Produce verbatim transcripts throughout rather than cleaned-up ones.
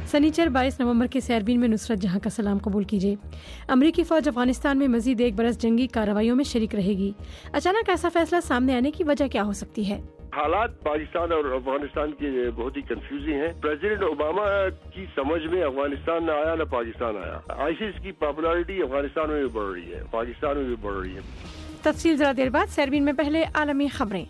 سنیچر بائیس نومبر کے سیربین میں نصرت جہاں کا سلام قبول کیجیے۔ امریکی فوج افغانستان میں مزید ایک برس جنگی کارروائیوں میں شریک رہے گی۔ اچانک ایسا فیصلہ سامنے آنے کی وجہ کیا ہو سکتی ہے؟ حالات پاکستان اور افغانستان کے بہت ہی کنفیوزنگ ہیں۔ پریزیڈنٹ اوباما کی سمجھ میں افغانستان نہ آیا نہ پاکستان آیا۔ آئیسس کی پاپولرٹی افغانستان میں بھی بڑھ رہی ہے، پاکستان میں بھی بڑھ رہی ہے۔ تفصیل ذرا دیر بعد۔ سیربین میں پہلے عالمی خبریں۔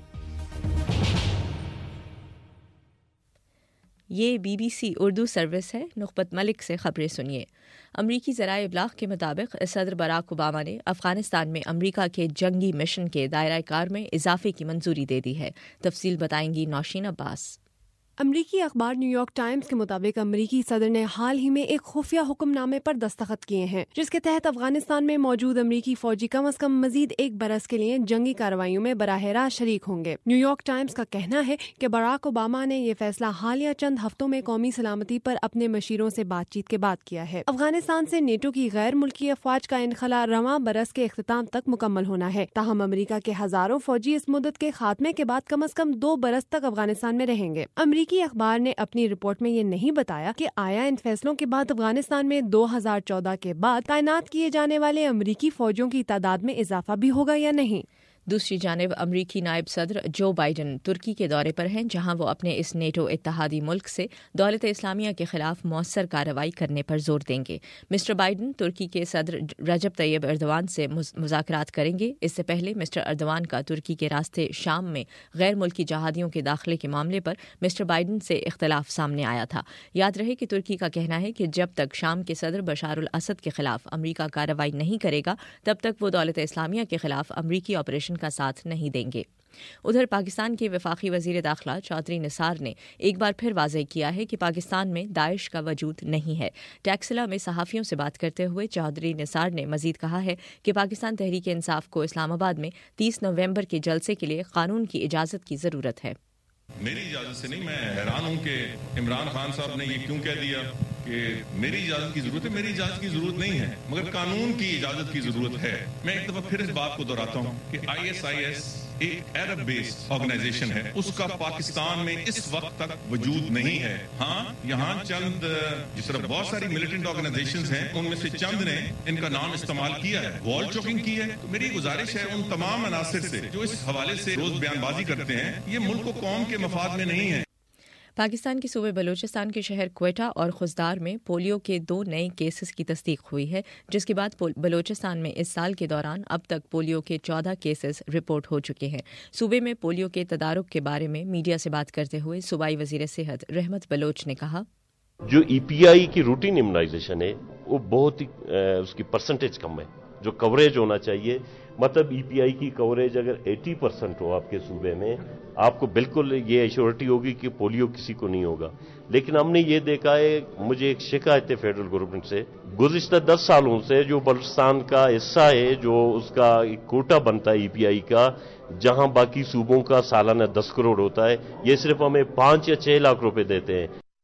یہ B B C Urdu service ہے۔ نخبت ملک سے خبریں سنیے۔ امریکی ذرائع ابلاغ کے مطابق صدر باراک اوباما نے افغانستان میں امریکہ کے جنگی مشن کے دائرہ کار میں اضافے کی منظوری دے دی ہے۔ تفصیل بتائیں گی نوشین عباس۔ امریکی اخبار نیو یارک ٹائمز کے مطابق امریکی صدر نے حال ہی میں ایک خفیہ حکم نامے پر دستخط کیے ہیں، جس کے تحت افغانستان میں موجود امریکی فوجی کم از کم مزید ایک برس کے لیے جنگی کارروائیوں میں براہ راست شریک ہوں گے۔ نیو یارک ٹائمز کا کہنا ہے کہ باراک اوباما نے یہ فیصلہ حالیہ چند ہفتوں میں قومی سلامتی پر اپنے مشیروں سے بات چیت کے بعد کیا ہے۔ افغانستان سے نیٹو کی غیر ملکی افواج کا انخلا رواں برس کے اختتام تک مکمل ہونا ہے، تاہم امریکہ کے ہزاروں فوجی اس مدت کے خاتمے کے بعد کم از کم دو برس تک افغانستان میں رہیں گے۔ امریکی اخبار نے اپنی رپورٹ میں یہ نہیں بتایا کہ آیا ان فیصلوں کے بعد افغانستان میں دو ہزار چودہ کے بعد تعینات کیے جانے والے امریکی فوجیوں کی تعداد میں اضافہ بھی ہوگا یا نہیں۔ دوسری جانب امریکی نائب صدر جو بائیڈن ترکی کے دورے پر ہیں، جہاں وہ اپنے اس نیٹو اتحادی ملک سے دولت اسلامیہ کے خلاف مؤثر کارروائی کرنے پر زور دیں گے۔ مسٹر بائیڈن ترکی کے صدر رجب طیب ایردوان سے مذاکرات کریں گے۔ اس سے پہلے مسٹر ایردوان کا ترکی کے راستے شام میں غیر ملکی جہادیوں کے داخلے کے معاملے پر مسٹر بائیڈن سے اختلاف سامنے آیا تھا۔ یاد رہے کہ ترکی کا کہنا ہے کہ جب تک شام کے صدر بشار الاسد کے خلاف امریکہ کارروائی نہیں کرے گا، تب تک وہ دولت اسلامیہ کے خلاف امریکی آپریشن کا ساتھ نہیں دیں گے۔ ادھر پاکستان کے وفاقی وزیر داخلہ چودھری نثار نے ایک بار پھر واضح کیا ہے کہ پاکستان میں داعش کا وجود نہیں ہے۔ ٹیکسلا میں صحافیوں سے بات کرتے ہوئے چودھری نثار نے مزید کہا ہے کہ پاکستان تحریک انصاف کو اسلام آباد میں تیس نومبر کے جلسے کے لیے قانون کی اجازت کی ضرورت ہے۔ میری اجازت سے نہیں، میں حیران ہوں کہ عمران خان صاحب نے یہ کیوں کہہ دیا کہ میری اجازت کی ضرورت ہے۔ میری اجازت کی ضرورت نہیں ہے، مگر قانون کی اجازت کی ضرورت ہے۔ میں ایک دفعہ پھر اس بات کو دہراتا ہوں کہ آئی ایس آئی ایس ایک عرب بیسڈ آرگنائزیشن ہے، اس کا پاکستان میں اس وقت تک وجود نہیں ہے۔ ہاں یہاں چند جس طرح بہت ساری ملیٹنٹ آرگنائزیشنز ہیں، ان میں سے چند نے ان کا نام استعمال کیا ہے، وال چوکنگ کی ہے۔ تو میری گزارش ہے ان تمام عناصر سے جو اس حوالے سے روز بیان بازی کرتے ہیں، یہ ملک و قوم کے مفاد میں نہیں ہے۔ پاکستان کے صوبے بلوچستان کے شہر کوئٹہ اور خزدار میں پولیو کے دو نئے کیسز کی تصدیق ہوئی ہے، جس کے بعد بلوچستان میں اس سال کے دوران اب تک پولیو کے چودہ کیسز رپورٹ ہو چکے ہیں۔ صوبے میں پولیو کے تدارک کے بارے میں میڈیا سے بات کرتے ہوئے صوبائی وزیر صحت رحمت بلوچ نے کہا، جو ای پی آئی کی روٹین امیونائزیشن ہے وہ بہت ہی اس کی پرسنٹیج کم ہے۔ جو کوریج ہونا چاہیے، مطلب ای پی آئی کی کوریج اگر ایٹی پرسنٹ ہو آپ کے صوبے میں، آپ کو بالکل یہ ایشورٹی ہوگی کہ پولیو کسی کو نہیں ہوگا۔ لیکن ہم نے یہ دیکھا ہے، مجھے ایک شکایت ہے فیڈرل گورنمنٹ سے، گزشتہ دس سالوں سے جو بلوچستان کا حصہ ہے، جو اس کا ایک کوٹا بنتا ہے ای پی آئی کا، جہاں باقی صوبوں کا سالانہ دس کروڑ ہوتا ہے، یہ صرف ہمیں پانچ یا چھ لاکھ روپے دیتے ہیں۔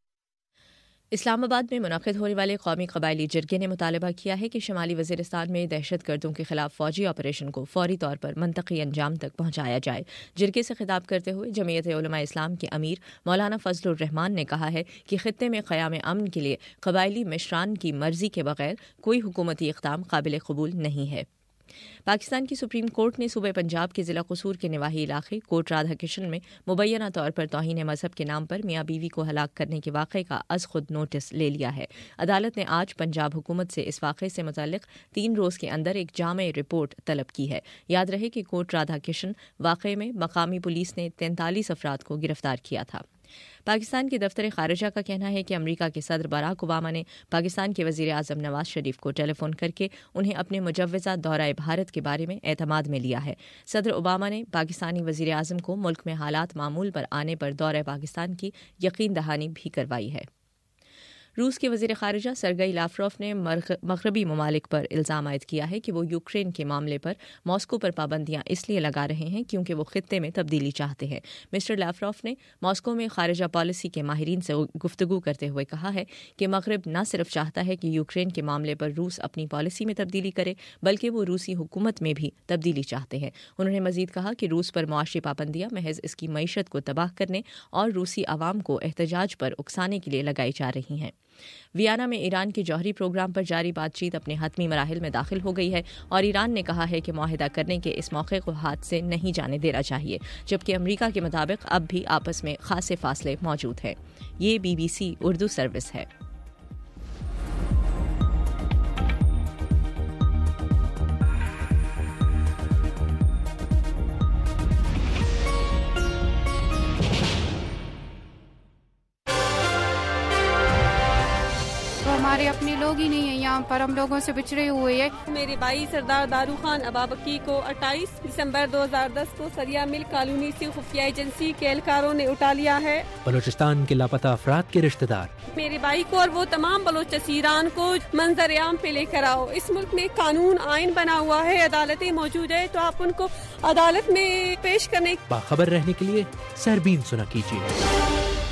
اسلام آباد میں منعقد ہونے والے قومی قبائلی جرگے نے مطالبہ کیا ہے کہ شمالی وزیرستان میں دہشت گردوں کے خلاف فوجی آپریشن کو فوری طور پر منطقی انجام تک پہنچایا جائے۔ جرگے سے خطاب کرتے ہوئے جمعیت علماء اسلام کے امیر مولانا فضل الرحمان نے کہا ہے کہ خطے میں قیام امن کے لیے قبائلی مشران کی مرضی کے بغیر کوئی حکومتی اقدام قابل قبول نہیں ہے۔ پاکستان کی سپریم کورٹ نے صوبہ پنجاب کے ضلع قصور کے نواحی علاقے کوٹ رادھا کشن میں مبینہ طور پر توہین مذہب کے نام پر میاں بیوی کو ہلاک کرنے کے واقعے کا از خود نوٹس لے لیا ہے۔ عدالت نے آج پنجاب حکومت سے اس واقعے سے متعلق تین روز کے اندر ایک جامع رپورٹ طلب کی ہے۔ یاد رہے کہ کوٹ رادھا کشن واقعے میں مقامی پولیس نے تینتالیس افراد کو گرفتار کیا تھا۔ پاکستان کے دفتر خارجہ کا کہنا ہے کہ امریکہ کے صدر باراک اوباما نے پاکستان کے وزیر اعظم نواز شریف کو ٹیلی فون کر کے انہیں اپنے مجوزہ دورہ بھارت کے بارے میں اعتماد میں لیا ہے۔ صدر اوباما نے پاکستانی وزیر اعظم کو ملک میں حالات معمول پر آنے پر دورہ پاکستان کی یقین دہانی بھی کروائی ہے۔ روس کے وزیر خارجہ سرگئی لاوروف نے مغربی ممالک پر الزام عائد کیا ہے کہ وہ یوکرین کے معاملے پر ماسکو پر پابندیاں اس لیے لگا رہے ہیں کیونکہ وہ خطے میں تبدیلی چاہتے ہیں۔ مسٹر لاوروف نے ماسکو میں خارجہ پالیسی کے ماہرین سے گفتگو کرتے ہوئے کہا ہے کہ مغرب نہ صرف چاہتا ہے کہ یوکرین کے معاملے پر روس اپنی پالیسی میں تبدیلی کرے، بلکہ وہ روسی حکومت میں بھی تبدیلی چاہتے ہیں۔ انہوں نے مزید کہا کہ روس پر معاشی پابندیاں محض اس کی معیشت کو تباہ کرنے اور روسی عوام کو احتجاج پر اکسانے کے لیے لگائی جا رہی ہیں۔ ویانا میں ایران کے جوہری پروگرام پر جاری بات چیت اپنے حتمی مراحل میں داخل ہو گئی ہے اور ایران نے کہا ہے کہ معاہدہ کرنے کے اس موقع کو ہاتھ سے نہیں جانے دینا چاہیے، جبکہ امریکہ کے مطابق اب بھی آپس میں خاصے فاصلے موجود ہیں۔ یہ B B C Urdu service ہے۔ ہمارے اپنے لوگ ہی نہیں ہیں یہاں پر، ہم لوگوں سے بچھڑے ہوئے ہیں۔ میرے بھائی سردار دارو خان ابابکی کو اٹھائیس دسمبر دو ہزار دس کو سریا مل کالونی سے خفیہ ایجنسی کے اہلکاروں نے اٹھا لیا ہے۔ بلوچستان کے لاپتہ افراد کے رشتہ دار میرے بھائی کو اور وہ تمام بلوچ اسیران کو منظر عام پہ لے کر آؤ۔ اس ملک میں قانون آئین بنا ہوا ہے، عدالتیں موجود ہے، تو آپ ان کو عدالت میں پیش کرنے باخبر رہنے کے لیے سیربین سنا کیجیے۔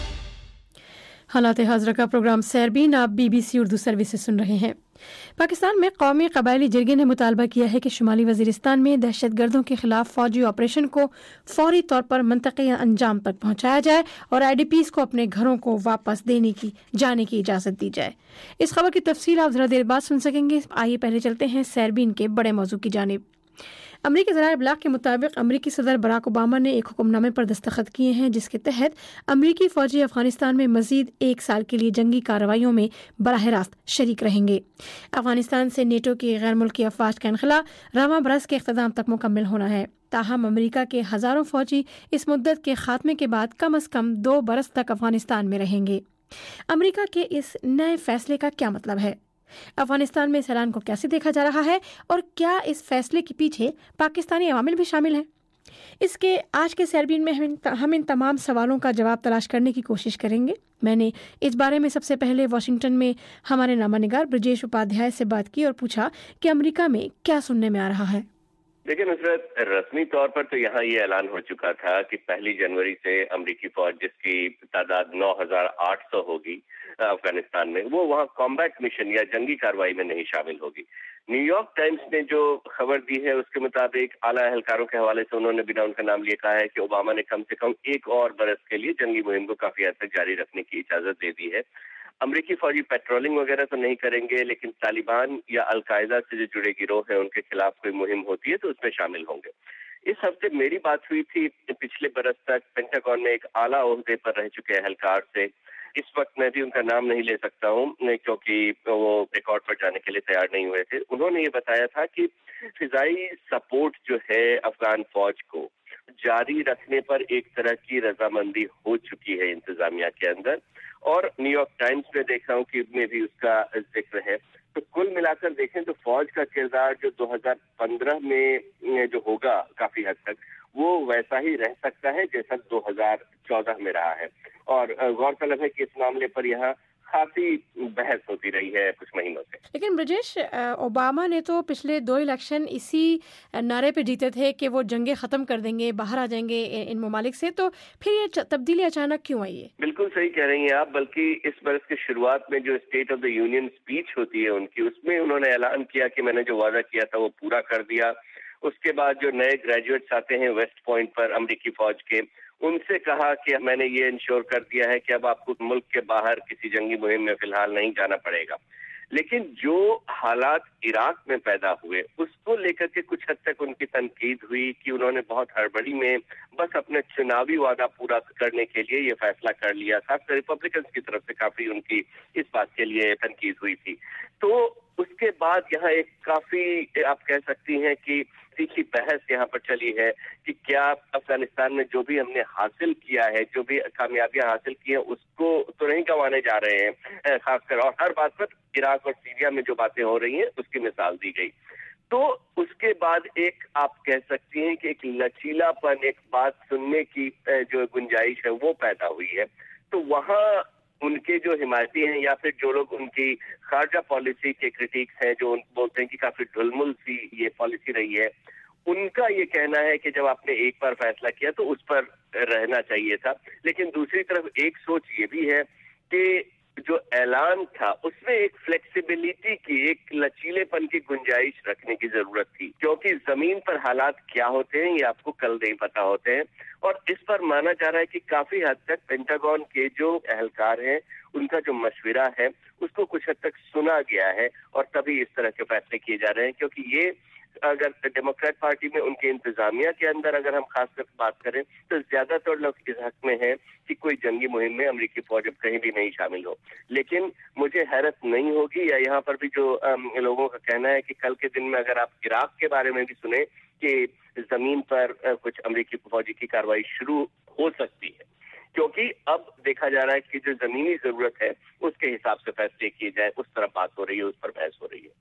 حالات حاضرہ کا پروگرام سیربین آپ B B C Urdu service سے سن رہے ہیں۔ پاکستان میں قومی قبائلی جرگے نے مطالبہ کیا ہے کہ شمالی وزیرستان میں دہشت گردوں کے خلاف فوجی آپریشن کو فوری طور پر منطقی انجام تک پہنچایا جائے اور آئی ڈی پیز کو اپنے گھروں کو واپس دینے کی جانے کی اجازت دی جائے۔ اس خبر کی تفصیل آپ ذرا دیر بعد سن سکیں گے۔ آئیے پہلے چلتے ہیں سیربین کے بڑے موضوع کی جانب۔ امریکی ذرائع ابلاغ کے مطابق امریکی صدر براک اوباما نے ایک حکم نامے پر دستخط کیے ہیں جس کے تحت امریکی فوجی افغانستان میں مزید ایک سال کے لیے جنگی کارروائیوں میں براہ راست شریک رہیں گے۔ افغانستان سے نیٹو کی غیر ملکی افواج کا انخلا رواں برس کے اختتام تک مکمل ہونا ہے، تاہم امریکہ کے ہزاروں فوجی اس مدت کے خاتمے کے بعد کم از کم دو برس تک افغانستان میں رہیں گے۔ امریکہ کے اس نئے فیصلے کا کیا مطلب ہے؟ افغانستان میں اس اعلان کو کیسے دیکھا جا رہا ہے اور کیا اس فیصلے کے پیچھے پاکستانی عوامل بھی شامل ہیں؟ اس کے آج کے سیربین میں ہم ان تمام سوالوں کا جواب تلاش کرنے کی کوشش کریں گے۔ میں نے اس بارے میں سب سے پہلے واشنگٹن میں ہمارے نامہ نگار برجیش اپادھیائے سے بات کی اور پوچھا کہ امریکہ میں کیا سننے میں آ رہا ہے۔ لیکن نصرت، رسمی طور پر تو یہاں یہ اعلان ہو چکا تھا کہ پہلی جنوری سے امریکی فوج جس کی تعداد نو ہزار آٹھ سو ہوگی افغانستان میں، وہ وہاں کامبیٹ مشن یا جنگی کارروائی میں نہیں شامل ہوگی۔ نیو یارک ٹائمز نے جو خبر دی ہے اس کے مطابق اعلیٰ اہلکاروں کے حوالے سے انہوں نے بنا ان کا نام لیے کہا ہے کہ اوباما نے کم سے کم ایک اور برس کے لیے جنگی مہم کو کافی حد تک جاری رکھنے کی اجازت دے دی ہے۔ امریکی فوجی پیٹرولنگ وغیرہ تو نہیں کریں گے، لیکن طالبان یا القاعدہ سے جو جڑے گروہ ہیں ان کے خلاف کوئی مہم ہوتی ہے تو اس میں شامل ہوں گے۔ اس ہفتے میری بات ہوئی تھی پچھلے برس تک پینٹاگون میں ایک اعلیٰ عہدے پر رہ چکے اہلکار سے۔ اس وقت میں بھی ان کا نام نہیں لے سکتا ہوں کیونکہ وہ ریکارڈ پر جانے کے لیے تیار نہیں ہوئے تھے۔ انہوں نے یہ بتایا تھا کہ فضائی سپورٹ جو ہے افغان فوج کو جاری رکھنے پر ایک طرح کی رضامندی ہو چکی ہے انتظامیہ کے اندر، اور نیو یارک ٹائمز میں دیکھ رہا ہوں کہ میں بھی اس کا ذکر ہے۔ تو کل ملا کر دیکھیں تو فوج کا کردار جو دو ہزار پندرہ میں جو ہوگا کافی حد تک وہ ویسا ہی رہ سکتا ہے جیسا دو ہزار چودہ میں رہا ہے، اور غور طلب ہے کہ اس معاملے پر یہاں خاصی بحث ہوتی رہی ہے کچھ مہینوں سے۔ لیکن برجیش، اوباما نے تو پچھلے دو الیکشن اسی نعرے پہ جیتے تھے کہ وہ جنگیں ختم کر دیں گے، باہر آ جائیں گے ان ممالک سے، تو پھر یہ تبدیلی اچانک کیوں آئی ہے؟ بالکل صحیح کہہ رہی ہیں آپ، بلکہ اس برس کی شروعات میں جو state of the union speech ہوتی ہے ان کی، اس میں انہوں نے اعلان کیا کہ میں نے جو وعدہ کیا تھا وہ پورا کر دیا۔ اس کے بعد جو نئے گریجویٹس آتے ہیں ویسٹ پوائنٹ پر امریکی فوج کے، ان سے کہا کہ میں نے یہ انشور کر دیا ہے کہ اب آپ کو ملک کے باہر کسی جنگی مہم میں فی الحال نہیں جانا پڑے گا۔ لیکن جو حالات عراق میں پیدا ہوئے اس کو لے کر کے کچھ حد تک ان کی تنقید ہوئی کہ انہوں نے بہت ہڑبڑی میں بس اپنے چناوی وعدہ پورا کرنے کے لیے یہ فیصلہ کر لیا تھا۔ ریپبلکنز کی طرف سے کافی ان کی اس بات کے لیے تنقید ہوئی تھی۔ تو اس کے بعد یہاں ایک کافی آپ کہہ سکتی ہیں کہ تیکھی بحث یہاں پر چلی ہے کہ کیا افغانستان میں جو بھی ہم نے حاصل کیا ہے، جو بھی کامیابیاں حاصل کی ہیں، اس کو تو نہیں گنوانے جا رہے ہیں خاص کر، اور ہر بات پر عراق اور سیریا میں جو باتیں ہو رہی ہیں اس کی مثال دی گئی۔ تو اس کے بعد ایک آپ کہہ سکتی ہیں کہ ایک لچیلا پن، ایک بات سننے کی جو گنجائش ہے وہ پیدا ہوئی ہے۔ تو وہاں ان کے جو حمایتی ہیں یا پھر جو لوگ ان کی خارجہ پالیسی کے کرٹیکس ہیں، جو بولتے ہیں کہ کافی ڈھلمل سی یہ پالیسی رہی ہے، ان کا یہ کہنا ہے کہ جب آپ نے ایک بار فیصلہ کیا تو اس پر رہنا چاہیے تھا۔ لیکن دوسری طرف ایک سوچ یہ بھی ہے کہ جو اعلان تھا اس میں ایک فلیکسیبلٹی کی، ایک لچیلے پن کی گنجائش رکھنے کی ضرورت تھی، کیونکہ زمین پر حالات کیا ہوتے ہیں یہ آپ کو کل نہیں پتا ہوتے ہیں، اور اس پر مانا جا رہا ہے کہ کافی حد تک پینٹاگون کے جو اہلکار ہیں ان کا جو مشورہ ہے اس کو کچھ حد تک سنا گیا ہے، اور تبھی اس طرح کے فیصلے کیے جا رہے ہیں، کیونکہ یہ اگر ڈیموکریٹ پارٹی میں ان کے انتظامیہ کے اندر اگر ہم خاص کر بات کریں تو زیادہ تر لوگ اس حق میں ہیں کہ کوئی جنگی مہم میں امریکی فوج اب کہیں بھی نہیں شامل ہو، لیکن مجھے حیرت نہیں ہوگی، یا یہاں پر بھی جو لوگوں کا کہنا ہے کہ کل کے دن میں اگر آپ عراق کے بارے میں بھی سنیں کہ زمین پر کچھ امریکی فوجی کی کارروائی شروع ہو سکتی ہے، کیونکہ اب دیکھا جا رہا ہے کہ جو زمینی ضرورت ہے اس کے حساب سے فیصلے کیے جائیں، اس طرح بات ہو رہی ہے، اس پر بحث ہو رہی ہے۔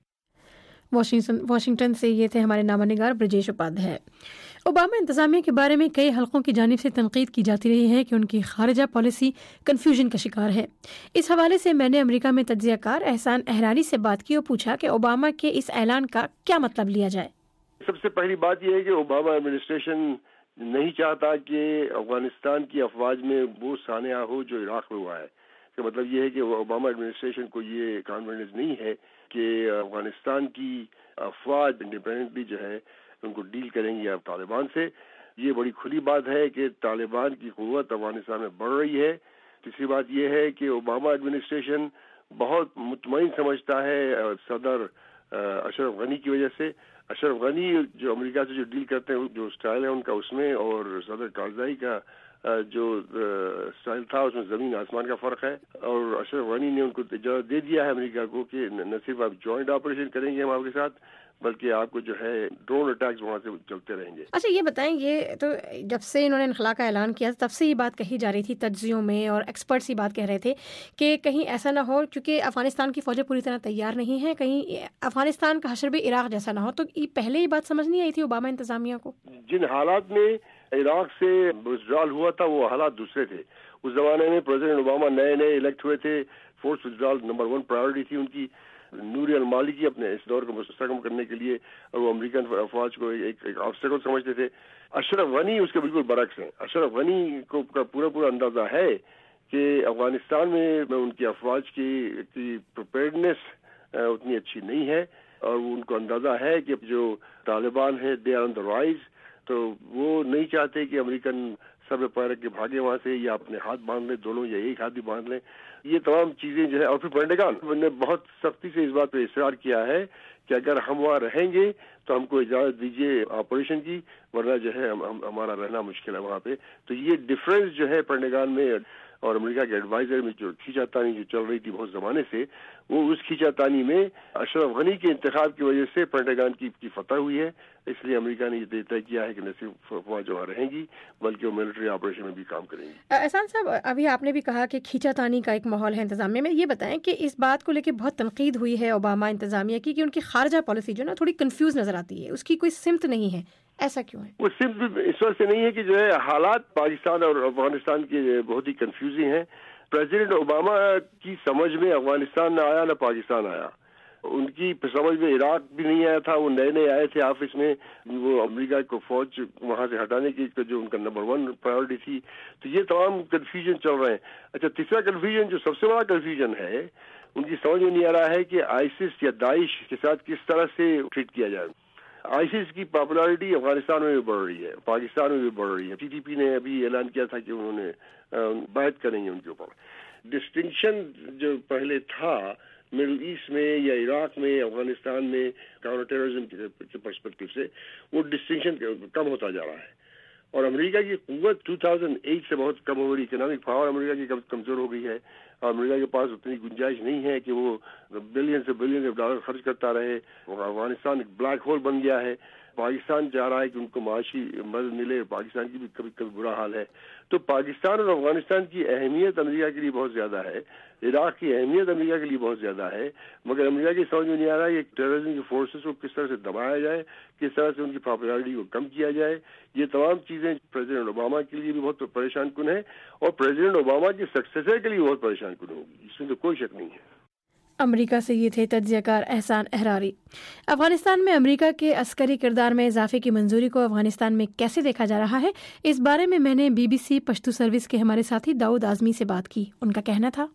واشنگٹن سے یہ تھے ہمارے نامہ نگار برجیش اپادھیائے۔ اوباما انتظامیہ کے بارے میں کئی حلقوں کی جانب سے تنقید کی جاتی رہی ہے کہ ان کی خارجہ پالیسی کنفیوژن کا شکار ہے۔ اس حوالے سے میں نے امریکہ میں تجزیہ کار احسان احراری سے بات کی اور پوچھا کہ اوباما کے اس اعلان کا کیا مطلب لیا جائے۔ سب سے پہلی بات یہ ہے کہ اوباما ایڈمنسٹریشن نہیں چاہتا کہ افغانستان کی افواج میں وہ سانحہ ہو جو عراق میں ہوا ہے، کہ مطلب یہ ہے کہ اوباما ایڈمنسٹریشن کو یہ کانفیڈنس نہیں ہے کہ افغانستان کی افواج انڈیپینڈنٹلی جو ہے ان کو ڈیل کریں گے طالبان سے۔ یہ بڑی کھلی بات ہے کہ طالبان کی قوت افغانستان میں بڑھ رہی ہے۔ تیسری بات یہ ہے کہ اوباما ایڈمنسٹریشن بہت مطمئن سمجھتا ہے صدر اشرف غنی کی وجہ سے۔ اشرف غنی جو امریکہ سے جو ڈیل کرتے ہیں، جو اسٹائل ہے ان کا اس میں، اور صدر کارزائی کا جو اسٹائل تھا اس میں زمین آسمان کا فرق ہے، اور اشرف غنی نے ان کو اجازت دے دیا ہے امریکہ کو کہ نہ صرف آپ جوائنٹ آپریشن کریں گے ہم آپ کے ساتھ، بلکہ آپ کو جو ہے ڈرون اٹیکس وہاں سے چلتے رہیں گے۔ اچھا یہ بتائیں، یہ تو جب سے انہوں نے انخلا کا اعلان کیا تب سے یہ بات کہی جا رہی تھی تجزیوں میں، اور ایکسپرٹس یہ بات کہہ رہے تھے کہ کہیں ایسا نہ ہو، کیونکہ افغانستان کی فوجیں پوری طرح تیار نہیں ہیں، کہیں افغانستان کا حشر بھی عراق جیسا نہ ہو، تو یہ پہلے یہ بات سمجھ نہیں آئی تھی اوباما انتظامیہ کو؟ جن حالات میں عراق سے وزڈرال ہوا تھا وہ حالات دوسرے تھے۔ اس زمانے میں پریزیڈنٹ اوباما نئے نئے الیکٹ ہوئے تھے، force withdrawal number one priority تھی ان کی۔ نوری المالکی اپنے اس دور کو مستحکم کرنے کے لیے اور وہ امریکن افواج کو ایک ایک آبسٹیکل سمجھتے تھے۔ اشرف غنی اس کے بالکل برعکس ہیں۔ اشرف غنی کو کا پورا پورا اندازہ ہے کہ افغانستان میں ان کی افواج کی پریپیئرڈنیس اتنی اچھی نہیں ہے، اور ان کو اندازہ ہے کہ جو طالبان ہیں they are on the rise, تو وہ نہیں چاہتے کہ امریکن سب پیر کے بھاگے وہاں سے، یا اپنے ہاتھ باندھ لیں دونوں، یا ایک ہاتھ بھی باندھ لیں۔ یہ تمام چیزیں جو ہے، اور پھر پینٹاگون نے بہت سختی سے اس بات پہ اصرار کیا ہے کہ اگر ہم وہاں رہیں گے تو ہم کو اجازت دیجیے آپریشن کی، ورنہ جو ہے ہم, ہم, ہمارا رہنا مشکل ہے وہاں پہ۔ تو یہ ڈفرینس جو ہے پینٹاگون میں اور امریکہ کے ایڈوائزر میں جو کھینچا تانی جو چل رہی تھی بہت زمانے سے، وہ اس کھینچا تانی میں اشرف غنی کے انتخاب کی وجہ سے پینٹاگون کی, کی فتح ہوئی ہے۔ اس لیے امریکہ نے یہ طے کیا ہے کہ نہ صرف فوج وہاں رہیں گی بلکہ وہ ملٹری آپریشن میں بھی کام کریں گی۔ احسان صاحب، ابھی آپ نے بھی کہا کہ کھینچا تانی کا ایک ماحول ہے انتظامیہ میں، یہ بتائیں کہ اس بات کو لے کے بہت تنقید ہوئی ہے اوباما انتظامیہ کی کہ ان کی خارجہ پالیسی جو نا تھوڑی کنفیوز نظر آتی ہے، اس کی کوئی سمت نہیں ہے، ایسا کیوں ہے؟ وہ صرف اس وجہ سے نہیں ہے کہ جو ہے حالات پاکستان اور افغانستان کے بہت ہی کنفیوزنگ ہیں۔ پریزیڈنٹ اوباما کی سمجھ میں افغانستان نہ آیا نہ پاکستان آیا، ان کی سمجھ میں عراق بھی نہیں آیا تھا، وہ نئے نئے آئے تھے آفس میں، وہ امریکہ کو فوج وہاں سے ہٹانے کی جو ان کا نمبر ون پرائیورٹی تھی۔ تو یہ تمام کنفیوژن چل رہے ہیں۔ اچھا، تیسرا کنفیوژن جو سب سے بڑا کنفیوژن ہے، ان کی سمجھ میں نہیں آ رہا ہے کہ آئیسس یا داعش کے ساتھ کس طرح سے ٹریٹ کیا جائے۔ آئیسس کی پاپولرٹی افغانستان میں بھی بڑھ رہی ہے، پاکستان میں بھی بڑھ رہی ہے۔ ٹی ٹی پی نے ابھی اعلان کیا تھا کہ انہوں نے بیعت کریں گے ان کے اوپر۔ ڈسٹنکشن جو پہلے تھا مڈل ایسٹ میں یا عراق میں، افغانستان میں کاؤنٹر ٹیررزم کے پرسپیکٹو سے، وہ ڈسٹنکشن کم ہوتا جا رہا ہے، اور امریکہ کی قوت دو ہزار آٹھ سے بہت کم ہو رہی ہے۔ اکنامک پاور امریکہ کی کمزور ہو گئی ہے، اور امریکہ کے پاس اتنی گنجائش نہیں ہے کہ وہ بلین سے بلین آف ڈالر خرچ کرتا رہے۔ افغانستان ایک بلیک ہول بن گیا ہے۔ پاکستان چاہ رہا ہے کہ ان کو معاشی مدد ملے، پاکستان کی بھی کبھی کبھی برا حال ہے۔ تو پاکستان اور افغانستان کی اہمیت امریکہ کے لیے بہت زیادہ ہے، عراق کی اہمیت امریکہ کے لیے بہت زیادہ ہے، مگر امریکہ کی سمجھ میں نہیں آ رہا ہے کہ ٹیررزم کی فورسز کو کس طرح سے دبایا جائے، کس طرح سے ان کی پاپولرٹی کو کم کیا جائے۔ یہ تمام چیزیں پریزیڈنٹ اوباما کے لیے بھی بہت پریشان کن ہے، اور پریزیڈنٹ اوباما کی سکسیسر کے لیے بہت پریشان کن ہوگی، اس میں تو کوئی شک نہیں ہے۔ امریکہ سے یہ تھے تجزیہ کار احسان احراری۔ افغانستان میں امریکہ کے عسکری کردار میں اضافے کی منظوری کو افغانستان میں کیسے دیکھا جا رہا ہے، اس بارے میں میں نے B B C Pashto service کے ہمارے ساتھی داؤد اعظمی سے بات کی۔ ان کا کہنا تھا،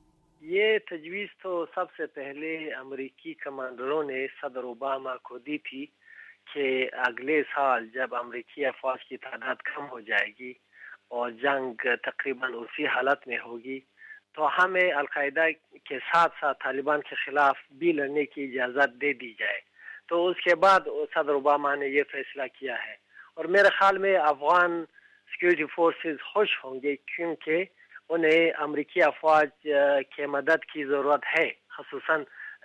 یہ تجویز تو سب سے پہلے امریکی کمانڈروں نے صدر اوباما کو دی تھی کہ اگلے سال جب امریکی افواج کی تعداد کم ہو جائے گی اور جنگ تقریباً اسی حالت میں ہوگی تو ہمیں القاعدہ کے ساتھ ساتھ طالبان کے خلاف بھی لڑنے کی اجازت دے دی جائے. تو اس کے بعد صدر اوباما نے یہ فیصلہ کیا ہے اور میرے خیال میں افغان سیکیورٹی فورسز خوش ہوں گے کیونکہ انہیں امریکی افواج کے مدد کی ضرورت ہے, خصوصاً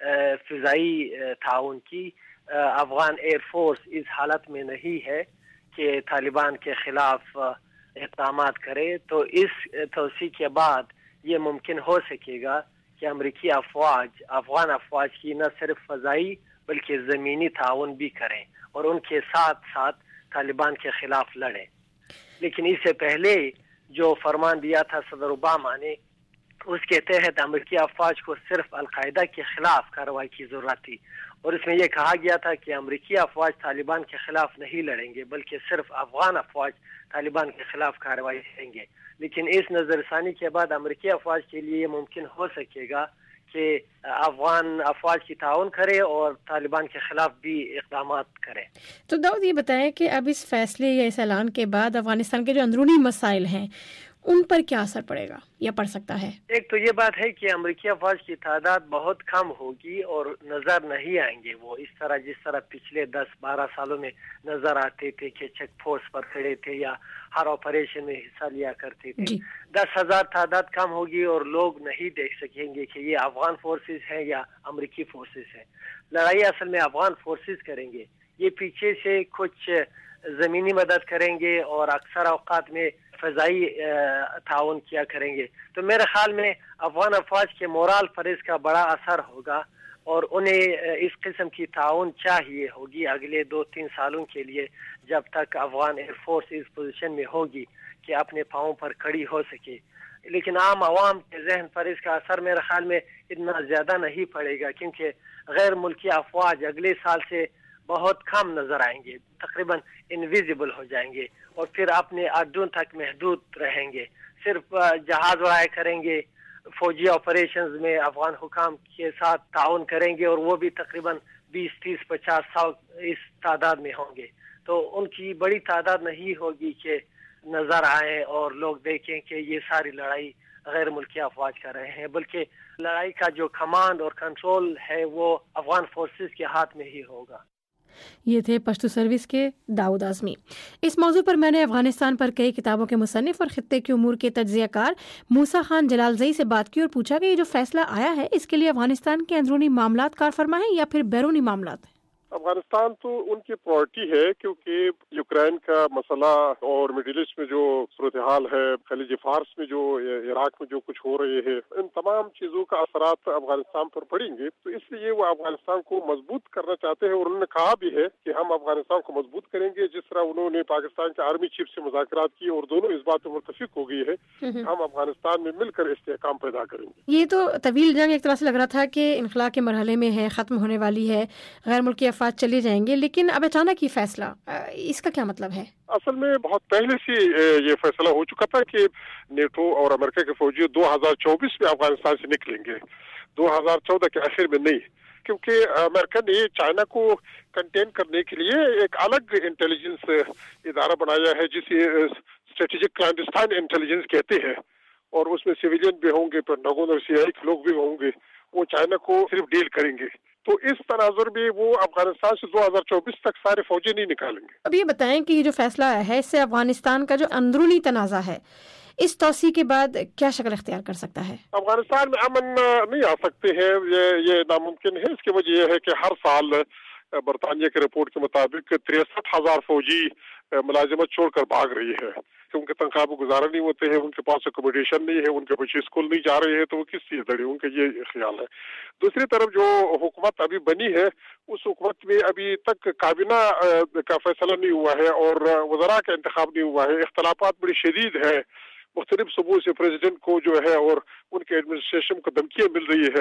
فضائی تعاون کی. افغان ایئر فورس اس حالت میں نہیں ہے کہ طالبان کے خلاف اقدامات کرے, تو اس توسیع کے بعد یہ ممکن ہو سکے گا کہ امریکی افواج افغان افواج کی نہ صرف فضائی بلکہ زمینی تعاون بھی کریں اور ان کے ساتھ ساتھ طالبان کے خلاف لڑیں. لیکن اس سے پہلے جو فرمان دیا تھا صدر اوباما نے, اس کے تحت امریکی افواج کو صرف القاعدہ کے خلاف کارروائی کی ضرورت تھی اور اس میں یہ کہا گیا تھا کہ امریکی افواج طالبان کے خلاف نہیں لڑیں گے بلکہ صرف افغان افواج طالبان کے خلاف کارروائی کریں گے. لیکن اس نظر ثانی کے بعد امریکی افواج کے لیے یہ ممکن ہو سکے گا کہ افغان افواج کی تعاون کرے اور طالبان کے خلاف بھی اقدامات کرے. تو داؤد یہ بتائیں کہ اب اس فیصلے یا اس اعلان کے بعد افغانستان کے جو اندرونی مسائل ہیں ان پر کیا اثر پڑے گا یا پڑ سکتا ہے؟ ایک تو یہ بات ہے کہ امریکی افواج کی تعداد بہت کم ہوگی اور نظر نہیں آئیں گے وہ اس طرح جس طرح پچھلے دس بارہ سالوں میں نظر آتے تھے کہ چیک پوسٹ پر کھڑے تھے یا ہر آپریشن میں حصہ لیا کرتے تھے. جی. دس ہزار تعداد کم ہوگی اور لوگ نہیں دیکھ سکیں گے کہ یہ افغان فورسز ہیں یا امریکی فورسز ہیں. لڑائی اصل میں افغان فورسز کریں گے, یہ پیچھے سے کچھ زمینی مدد کریں گے اور اکثر اوقات میں فضائی تعاون کیا کریں گے. تو میرے خیال میں افغان افواج کے مورال پر اس کا بڑا اثر ہوگا اور انہیں اس قسم کی تعاون چاہیے ہوگی اگلے دو تین سالوں کے لیے جب تک افغان ایئر فورس اس پوزیشن میں ہوگی کہ اپنے پاؤں پر کھڑی ہو سکے. لیکن عام عوام کے ذہن پر اس کا اثر میرے خیال میں اتنا زیادہ نہیں پڑے گا کیونکہ غیر ملکی افواج اگلے سال سے بہت کم نظر آئیں گے, تقریباً انویزیبل ہو جائیں گے اور پھر اپنے اڈوں تک محدود رہیں گے, صرف جہاز اڑائے کریں گے, فوجی آپریشنز میں افغان حکام کے ساتھ تعاون کریں گے اور وہ بھی تقریباً بیس تیس پچاس سو اس تعداد میں ہوں گے. تو ان کی بڑی تعداد نہیں ہوگی کہ نظر آئیں اور لوگ دیکھیں کہ یہ ساری لڑائی غیر ملکی افواج کر رہے ہیں, بلکہ لڑائی کا جو کمانڈ اور کنٹرول ہے وہ افغان فورسز کے ہاتھ میں ہی ہوگا. یہ تھے پشتو سروس کے داؤد اعظمی. اس موضوع پر میں نے افغانستان پر کئی کتابوں کے مصنف اور خطے کے امور کے تجزیہ کار موسیٰ خان جلال زئی سے بات کی اور پوچھا کہ یہ جو فیصلہ آیا ہے اس کے لیے افغانستان کے اندرونی معاملات کار فرما ہیں یا پھر بیرونی معاملات ہیں؟ افغانستان تو ان کی پرائرٹی ہے کیونکہ یوکرین کا مسئلہ اور مڈل ایسٹ میں جو صورتحال ہے, خلیج فارس میں جو, عراق میں جو کچھ ہو رہے ہیں, ان تمام چیزوں کا اثرات افغانستان پر پڑیں گے. تو اس لیے وہ افغانستان کو مضبوط کرنا چاہتے ہیں اور انہوں نے کہا بھی ہے کہ ہم افغانستان کو مضبوط کریں گے. جس طرح انہوں نے پاکستان کے آرمی چیف سے مذاکرات کی اور دونوں اس بات پر متفق ہو گئی ہے ہم افغانستان میں مل کر استحکام پیدا کریں گے. یہ تو طویل جنگ ایک طرح سے لگ رہا تھا کہ انخلا کے مرحلے میں ہے, ختم ہونے والی ہے, غیر ملکی افواج چلے جائیں گے, لیکن اب اچانک یہ فیصلہ, اس کا کیا مطلب ہے؟ اصل میں بہت پہلے سے یہ فیصلہ ہو چکا تھا کہ نیٹو اور امریکہ کے فوجی دو ہزار چوبیس میں افغانستان سے نکلیں گے, دو ہزار چودہ کے آخر میں نہیں, کیونکہ امریکہ نے چائنا کو کنٹین کرنے کے لیے ایک الگ انٹیلیجنس ادارہ بنایا ہے جسے اسٹریٹجک کلانڈسٹائن انٹیلیجنس کہتے ہیں, اور اس میں سویلین بھی ہوں گے, پینٹاگون اور سی آئی کے لوگ بھی ہوں گے, وہ چائنا کو صرف ڈیل کریں گے. تو اس تناظر میں وہ افغانستان سے دو ہزار چوبیس تک سارے فوجی نہیں نکالیں گے. اب یہ بتائیں کہ یہ جو فیصلہ ہے اس سے افغانستان کا جو اندرونی تنازع ہے اس توسیع کے بعد کیا شکل اختیار کر سکتا ہے؟ افغانستان میں امن نہیں آ سکتے ہیں, یہ یہ ناممکن ہے. اس کی وجہ یہ ہے کہ ہر سال برطانیہ کی رپورٹ کے مطابق تریسٹھ ہزار فوجی ملازمت چھوڑ کر بھاگ رہی ہے کیونکہ تنخواہ کو گزارا نہیں ہوتے ہیں, ان کے پاس اکوموڈیشن نہیں ہے, ان کے بچے اسکول نہیں جا رہے ہیں, تو وہ کس چیز لڑے, ان کا یہ خیال ہے. دوسری طرف جو حکومت ابھی بنی ہے اس حکومت میں ابھی تک کابینہ کا فیصلہ نہیں ہوا ہے اور وزراء کا انتخاب نہیں ہوا ہے. اختلافات بڑی شدید ہیں, مختلف صوبوں سے پریزیڈنٹ کو جو ہے اور ان کے ایڈمنسٹریشن کو دھمکیاں مل رہی ہے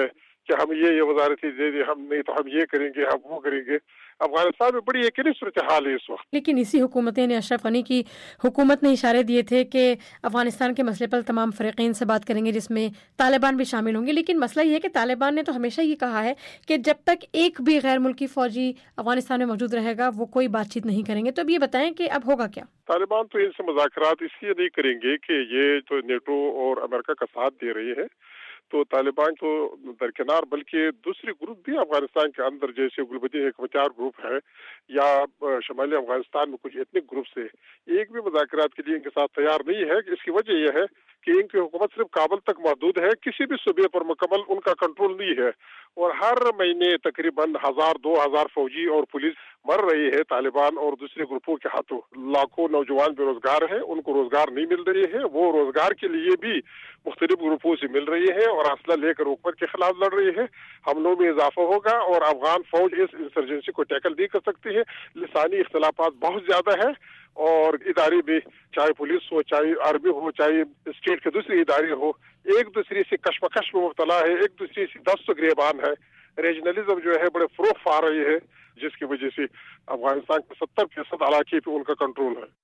کہ ہم یہ یہ وزارتیں دے دیں، ہم نہیں تو ہم یہ کریں گے، ہم وہ کریں گے. افغانستان میں بڑی یقینی صورتحال ہے اس وقت. لیکن اسی حکومتیں نے اشرف غنی کی حکومت نے اشارے دیے تھے کہ افغانستان کے مسئلے پر تمام فریقین سے بات کریں گے جس میں طالبان بھی شامل ہوں گے. لیکن مسئلہ یہ ہے کہ طالبان نے تو ہمیشہ یہ کہا ہے کہ جب تک ایک بھی غیر ملکی فوجی افغانستان میں موجود رہے گا وہ کوئی بات چیت نہیں کریں گے. تو اب یہ بتائیں کہ اب ہوگا کیا؟ طالبان تو ان سے مذاکرات اس لیے نہیں کریں گے کہ یہ تو نیٹو اور امریکہ کا ساتھ دے رہی ہے، تو طالبان تو درکنار، بلکہ دوسری گروپ بھی افغانستان کے اندر جیسے گلبدین حکمتیار گروپ ہے یا شمالی افغانستان میں کچھ ایتھنک گروپس ہے، ایک بھی مذاکرات کے لیے ان کے ساتھ تیار نہیں ہے. اس کی وجہ یہ ہے کہ ان کی حکومت صرف کابل تک محدود ہے، کسی بھی صوبے پر مکمل ان کا کنٹرول نہیں ہے، اور ہر مہینے تقریباً ہزار دو ہزار فوجی اور پولیس مر رہی ہے طالبان اور دوسرے گروپوں کے ہاتھوں. لاکھوں نوجوان بے روزگار ہیں، ان کو روزگار نہیں مل رہی ہے، وہ روزگار کے لیے بھی مختلف گروپوں سے مل رہی ہے اور اسلحہ لے کر حکومت کے خلاف لڑ رہی ہے. حملوں میں اضافہ ہوگا اور افغان فوج اس انسرجنسی کو ٹیکل نہیں کر سکتی ہے. لسانی اختلافات بہت زیادہ ہے اور ادارے بھی، چاہے پولیس ہو، چاہے آرمی ہو، چاہے اسٹیٹ کے دوسرے ادارے ہو، ایک دوسرے سے کشمکش میں مبتلا ہے، ایک دوسرے سے دست و گریبان ہے. ریجنلزم جو ہے بڑے فروغ پا رہی ہے، جس کی وجہ سے افغانستان کے ستر فیصد علاقے پہ ان کا کنٹرول ہے.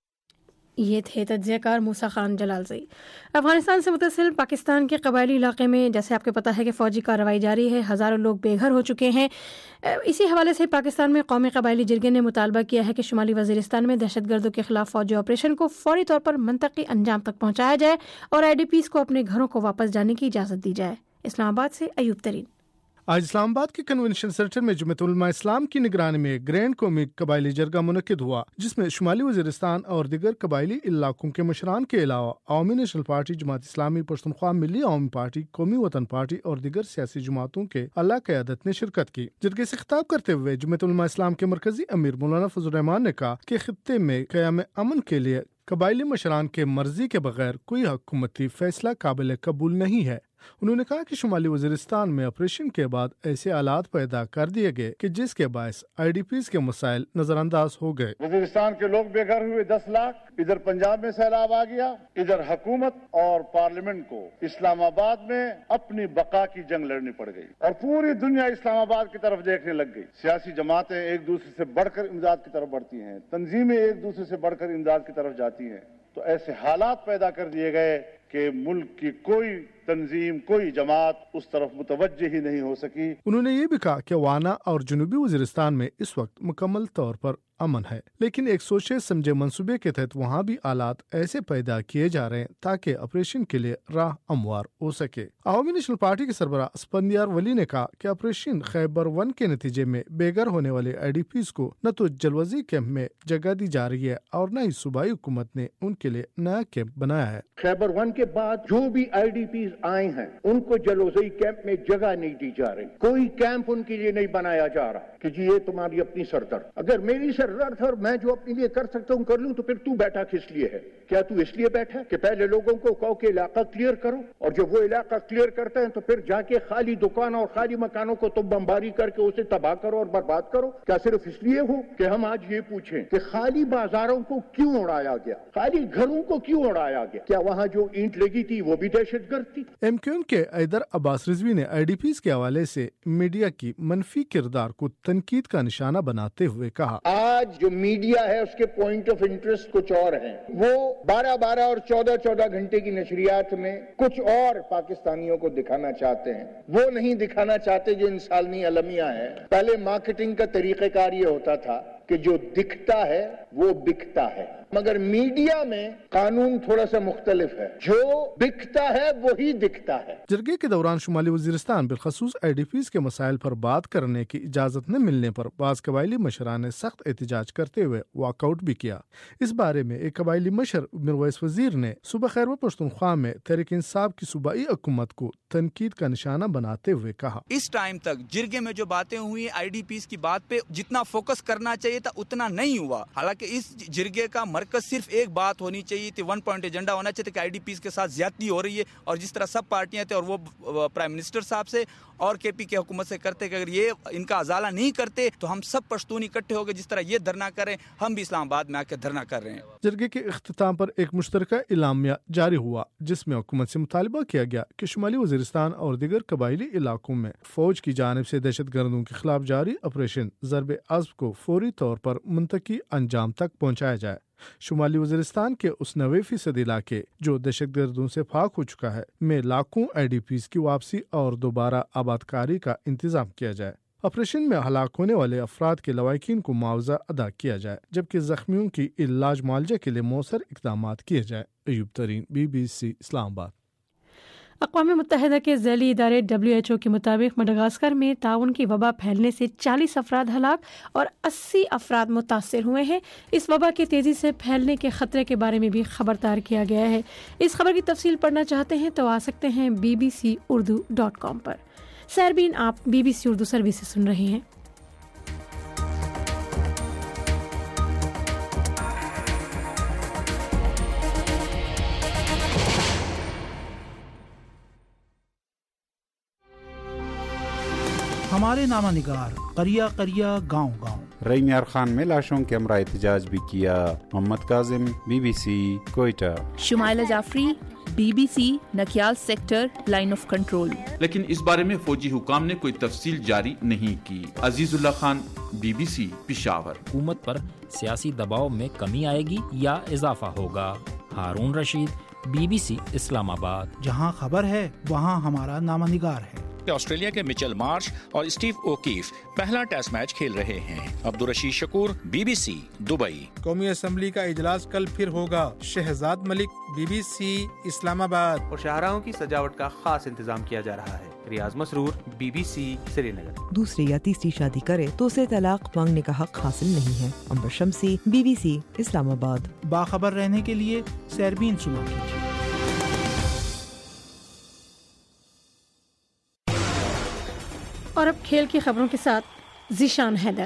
یہ تھے تجزیہ کار موسیٰ خان جلال زئی. افغانستان سے متصل پاکستان کے قبائلی علاقے میں جیسے آپ کو پتہ ہے کہ فوجی کارروائی جاری ہے، ہزاروں لوگ بے گھر ہو چکے ہیں. اسی حوالے سے پاکستان میں قومی قبائلی جرگے نے مطالبہ کیا ہے کہ شمالی وزیرستان میں دہشت گردوں کے خلاف فوجی آپریشن کو فوری طور پر منطقی انجام تک پہنچایا جائے اور آئی ڈی پیز کو اپنے گھروں کو واپس جانے کی اجازت دی جائے. اسلام آباد سے ایوب ترین. آج اسلام آباد کے کنونشن سینٹر میں جمعیت علماء اسلام کی نگرانی میں گرینڈ قومی قبائلی جرگہ منعقد ہوا، جس میں شمالی وزیرستان اور دیگر قبائلی علاقوں کے مشران کے علاوہ عوامی نیشنل پارٹی، جماعت اسلامی پشتونخوا، ملی عوامی پارٹی، قومی وطن پارٹی اور دیگر سیاسی جماعتوں کے اعلیٰ قیادت نے شرکت کی. جرگے سے خطاب کرتے ہوئے جمعیت علماء اسلام کے مرکزی امیر مولانا فضل الرحمان نے کہا کہ خطے میں قیام امن کے لیے قبائلی مشران کے مرضی کے بغیر کوئی حکومتی فیصلہ قابل قبول نہیں ہے. انہوں نے کہا کہ شمالی وزیرستان میں آپریشن کے بعد ایسے حالات پیدا کر دیے گئے کہ جس کے باعث آئی ڈی پیز کے مسائل نظر انداز ہو گئے. وزیرستان کے لوگ بے گھر ہوئے دس لاکھ، ادھر پنجاب میں سیلاب آ گیا، ادھر حکومت اور پارلیمنٹ کو اسلام آباد میں اپنی بقا کی جنگ لڑنی پڑ گئی اور پوری دنیا اسلام آباد کی طرف دیکھنے لگ گئی. سیاسی جماعتیں ایک دوسرے سے بڑھ کر امداد کی طرف بڑھتی ہیں، تنظیمیں ایک دوسرے سے بڑھ کر امداد کی طرف جاتی ہیں. تو ایسے حالات پیدا کر دیے گئے کہ ملک کی کوئی تنظیم، کوئی جماعت اس طرف متوجہ ہی نہیں ہو سکی. انہوں نے یہ بھی کہا کہ وانا اور جنوبی وزیرستان میں اس وقت مکمل طور پر امن ہے، لیکن ایک سوچے سمجھے منصوبے کے تحت وہاں بھی آلات ایسے پیدا کیے جا رہے ہیں تاکہ آپریشن کے لیے راہ ہموار ہو سکے. عوامی نیشنل پارٹی کے سربراہ اسفندیار ولی نے کہا کہ آپریشن خیبر ون کے نتیجے میں بے گھر ہونے والے آئی ڈی پیز کو نہ تو جلوزی کیمپ میں جگہ دی جا رہی ہے اور نہ ہی صوبائی حکومت نے ان کے لیے نیا کیمپ بنایا ہے. خیبر ون کے بعد جو بھی آئی ڈی پیز آئے ہیں ان کو جلوزی کیمپ میں جگہ نہیں دی جا رہی، کوئی کیمپ ان کے لیے نہیں بنایا جا رہا کہ جی یہ تمہاری اپنی سردرد. اگر میری سردرد ہے میں جو اپنے لیے کر سکتا ہوں کر لوں تو پھر تو بیٹھا کس لیے ہے؟ کیا تو اس لیے بیٹھا کہ پہلے لوگوں کو کہو کہ علاقہ کلیئر کرو، اور جب وہ علاقہ کلیئر کرتے ہیں تو پھر جا کے خالی دکانوں اور خالی مکانوں کو تم بمباری کر کے اسے تباہ کرو اور برباد کرو؟ کیا صرف اس لیے ہو کہ ہم آج یہ پوچھیں کہ خالی بازاروں کو کیوں اڑایا گیا، خالی گھروں کو کیوں اڑایا گیا؟ کیا وہاں جو اینٹ لگی تھی وہ بھی دہشت گرد تھی؟ ایم کیو ایم کے ایدر عباس رضوی نے آئی ڈی پیز کے حوالے سے میڈیا کی منفی کردار کو تنقید کا نشانہ بناتے ہوئے کہا، آج جو میڈیا ہے اس کے پوائنٹ آف انٹرسٹ کچھ اور ہیں، وہ بارہ بارہ اور چودہ چودہ گھنٹے کی نشریات میں کچھ اور پاکستانیوں کو دکھانا چاہتے ہیں، وہ نہیں دکھانا چاہتے جو انسانی المیہ ہے. پہلے مارکیٹنگ کا طریقہ کار یہ ہوتا تھا کہ جو دکھتا ہے وہ بکتا ہے، مگر میڈیا میں قانون تھوڑا سا مختلف ہے، جو بکتا ہے وہی دکھتا ہے. جرگے کے دوران شمالی وزیرستان بالخصوص آئی ڈی پیز کے مسائل پر بات کرنے کی اجازت نہ ملنے پر بعض قبائلی مشران نے سخت احتجاج کرتے ہوئے واک آؤٹ بھی کیا. اس بارے میں ایک قبائلی مشر مرویس وزیر نے صوبہ خیبر پختونخوا میں تحریک انصاف کی صوبائی حکومت کو تنقید کا نشانہ بناتے ہوئے کہا، اس ٹائم تک جرگے میں جو باتیں ہوئی آئی ڈی پیز کی بات پہ جتنا فوکس کرنا چاہیے تھا اتنا نہیں ہوا. حالانکہ اس جرگے کا मरकज सिर्फ एक बात होनी चाहिए थी, वन पॉइंट एजेंडा होना चाहिए कि आई डी पीज़ के साथ ज्यादती हो रही है, और जिस तरह सब पार्टियां थे और वो प्राइम मिनिस्टर साहब से और के पी के हुकूमत से करते कि अगर ये इनका अजाला नहीं करते तो हम सब पश्तून इकट्ठे हो गए, जिस तरह ये धरना करें हम भी इस्लामाबाद में आके धरना कर रहे हैं। जरगे के इख्तिताम पर एक मुश्तरका इलामिया जारी हुआ जिसमें हुकूमत से मुतालबा किया गया कि शुमाली वज़ीरिस्तान और दीगर कबायली इलाकों में फौज की जानिब से दहशत गर्दों के खिलाफ जारी ऑपरेशन ज़रब अज़्ब को फौरी तौर पर मुंतकी अंजाम तक पहुँचाया जाए। शुमाली वज़ीरिस्तान के उस नवे फीसद इलाके जो दहशत गर्दों से फाक हो चुका है में लाखों आई डी पीज़ की वापसी और दोबारा आबादकारी का इंतजाम किया जाए। ऑपरेशन में हलाक होने वाले अफराद के लवाकिन को मुआवजा अदा किया जाए, जबकि जख्मियों की इलाज मुआवजे के लिए मौसर इकदाम किए जाए। Ayub Tareen, B B C Islamabad. अक़वाम मुत्तहिदा के ज़ैली इदारे डब्ल्यू एच ओ के मुताबिक मडागास्कर में ताउन की वबा फैलने से चालीस अफराद हलाक और अस्सी अफराद मुतासर हुए हैं। इस वबा के तेज़ी से फैलने के ख़तरे के बारे में भी खबरदार किया गया है। इस खबर की तफसील पढ़ना चाहते हैं तो आ सकते हैं B B C Urdu dot com पर। सैरबीन, आप B B C Urdu service से सुन रहे हैं। हमारे नामा निगार करिया करिया गाँव गाँव। रईम यार खान में लाशों के हमरा एहतजाज भी किया। Mohammad Kazim, B B C Quetta. Shumaila Jafri, B B C Nakyal sector, line of control. लेकिन इस बारे में फौजी हुकाम ने कोई तफसील जारी नहीं की। Azizullah Khan, B B C Peshawar. हुकूमत पर सियासी दबाव में कमी आएगी या इजाफा होगा? Haroon Rashid, B B C Islamabad. जहाँ खबर है वहाँ हमारा नामा निगार है। ऑस्ट्रेलिया के मिचेल मार्श और स्टीव ओकीफ पहला टेस्ट मैच खेल रहे हैं। Abdul Rashid Shakoor, B B C Dubai. कौमी असम्बली का इजलास कल फिर होगा। Shahzad Malik, B B C Islamabad. और शाहराहों की सजावट का खास इंतजाम किया जा रहा है। Riaz Masroor, B B C Srinagar. दूसरी या तीसरी शादी करे तो उसे तलाक मांगने का हक हासिल नहीं है। Ambar Shamsi, B B C Islamabad. बाखबर रहने के लिए सैरबीन सुना कीजिए। और अब खेल की खबरों के साथ ज़ीशान हैदर।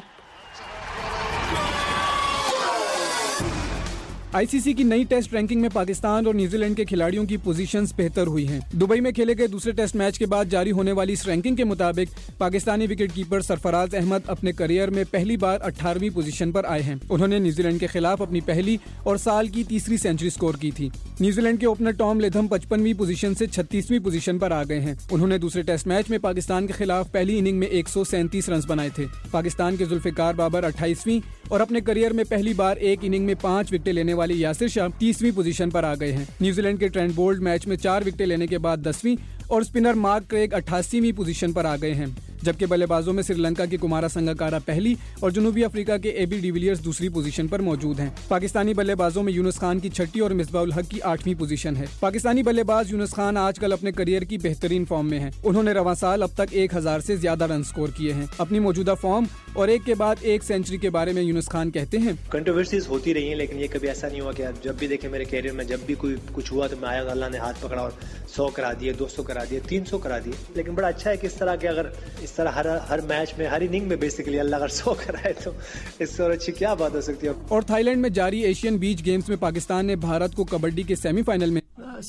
आई सी सी की नई टेस्ट रैंकिंग में पाकिस्तान और न्यूजीलैंड के खिलाड़ियों की पोजीशंस बेहतर हुई हैं। दुबई में खेले गए दूसरे टेस्ट मैच के बाद जारी होने वाली इस रैंकिंग के मुताबिक पाकिस्तानी विकेटकीपर सरफराज अहमद अपने करियर में पहली बार अठारहवीं पोजीशन पर आए हैं। उन्होंने न्यूजीलैंड के खिलाफ अपनी पहली और साल की तीसरी सेंचुरी स्कोर की थी। न्यूजीलैंड के ओपनर टॉम लेथम पचपनवीं पोजीशन से छत्तीसवीं पोजीशन पर आ गए हैं। उन्होंने दूसरे टेस्ट मैच में पाकिस्तान के खिलाफ पहली इनिंग में एक सौ सैंतीस रन बनाए थे। पाकिस्तान के जुल्फिकार बाबर अट्ठाईसवीं और अपने करियर में पहली बार एक इनिंग में पांच विकेट लेने वाले यासिर शाह तीसवीं पोजीशन पर आ गए हैं। न्यूजीलैंड के ट्रेंट बोल्ट मैच में चार विकेट लेने के बाद दसवीं और स्पिनर मार्क क्रेग अट्ठासीवीं पोजीशन पर आ गए हैं। जबकि बल्लेबाजों में श्रीलंका की कुमारा संगकारा पहली और जनूबी अफ्रीका के एबी डिविलियर्स दूसरी पोजीशन पर मौजूद हैं। पाकिस्तानी बल्लेबाजों में यूनुस खान की छठी और मिसबाह उल हक की आठवीं पोजीशन है। पाकिस्तानी बल्लेबाज यूनुस खान आजकल अपने करियर की बेहतरीन फॉर्म में हैं। उन्होंने रवां साल अब तक एक हजार से ज्यादा रन स्कोर किए हैं। अपनी मौजूदा फॉर्म और एक के बाद एक सेंचुरी के बारे में यूनुस खान कहते हैं, कंट्रोवर्सीज होती रही हैं, लेकिन ये कभी ऐसा नहीं हुआ कि जब भी देखे मेरे कैरियर में जब भी कोई कुछ हुआ तो मैं आया, अल्लाह ने हाथ पकड़ा और सौ करा दिए, दो सौ करा दिए, तीन सौ करा दिए। लेकिन बड़ा अच्छा है कि इस तरह के अगर इस तरह हर हर मैच में हर इनिंग में बेसिकली अल्लाह अगर सौ कराए तो इससे और अच्छी क्या बात हो सकती है। और थाईलैंड में जारी एशियन बीच गेम्स में पाकिस्तान ने भारत को कबड्डी के सेमीफाइनल में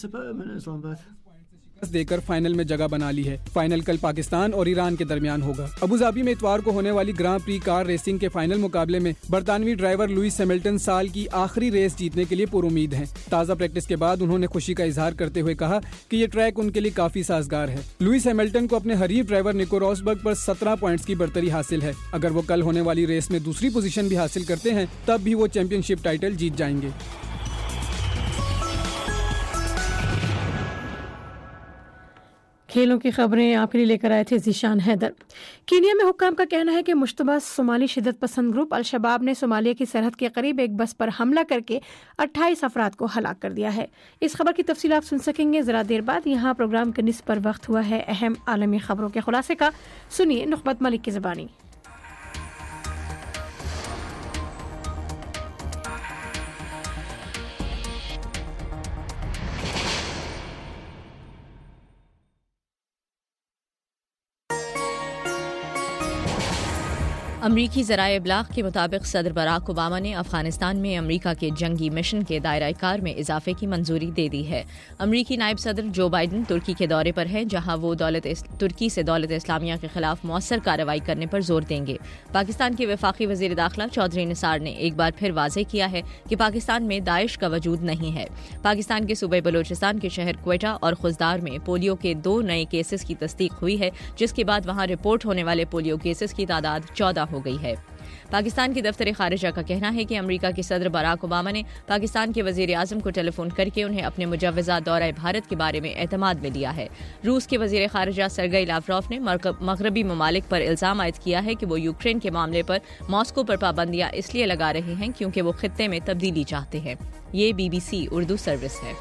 देकर फाइनल में जगह बना ली है। फाइनल कल पाकिस्तान और ईरान के दरमियान होगा। अबू धाबी में इतवार को होने वाली ग्रां प्री कार रेसिंग के फाइनल मुकाबले में बरतानवी ड्राइवर लुइस हैमिल्टन साल की आखिरी रेस जीतने के लिए पुरुमीद हैं। ताज़ा प्रैक्टिस के बाद उन्होंने खुशी का इजहार करते हुए कहा कि ये ट्रैक उनके लिए काफी साजगार है। लुइस हैमिल्टन को अपने हरीफ ड्राइवर निको रॉसबर्ग पर सत्रह पॉइंट्स की बढ़तरी हासिल है। अगर वो कल होने वाली रेस में दूसरी पोजीशन भी हासिल करते हैं तब भी वो चैंपियनशिप टाइटल जीत जाएंगे। खेलों की खबरें आपके लिए लेकर आए थे ज़ीशान हैदर। कीनिया में हुक्काम का कहना है कि मुश्तबा सोमाली शिदत पसंद ग्रुप अल-शबाब ने सोमालिया की सरहद के करीब एक बस पर हमला करके अट्ठाईस अफराद को हलाक कर दिया है। इस खबर की तफसील आप सुन सकेंगे ज़रा देर बाद। यहाँ प्रोग्राम के निस्फ पर वक्त हुआ है अहम आलमी खबरों के खुलासे का। सुनिए नुखबत मलिक की ज़बानी। امریکی ذرائع ابلاغ کے مطابق صدر براک اوباما نے افغانستان میں امریکہ کے جنگی مشن کے دائرہ کار میں اضافے کی منظوری دے دی ہے۔ امریکی نائب صدر جو بائیڈن ترکی کے دورے پر ہیں، جہاں وہ دولت اس... ترکی سے دولت اسلامیہ کے خلاف مؤثر کارروائی کرنے پر زور دیں گے۔ پاکستان کے وفاقی وزیر داخلہ چودھری نثار نے ایک بار پھر واضح کیا ہے کہ پاکستان میں داعش کا وجود نہیں ہے۔ پاکستان کے صوبے بلوچستان کے شہر کوئٹہ اور خزدار میں پولیو کے دو نئے کیسز کی تصدیق ہوئی ہے، جس کے بعد وہاں رپورٹ ہونے والے پولیو کیسز کی تعداد چودہ ہو گئی ہے۔ پاکستان کے دفتر خارجہ کا کہنا ہے کہ امریکہ کے صدر باراک اوباما نے پاکستان کے وزیر اعظم کو ٹیلی فون کر کے انہیں اپنے مجوزہ دورہ بھارت کے بارے میں اعتماد میں لیا ہے۔ روس کے وزیر خارجہ سرگئی لاوروف نے مغربی ممالک پر الزام عائد کیا ہے کہ وہ یوکرین کے معاملے پر ماسکو پر پابندیاں اس لیے لگا رہے ہیں کیونکہ وہ خطے میں تبدیلی چاہتے ہیں۔ یہ B B C Urdu service ہے۔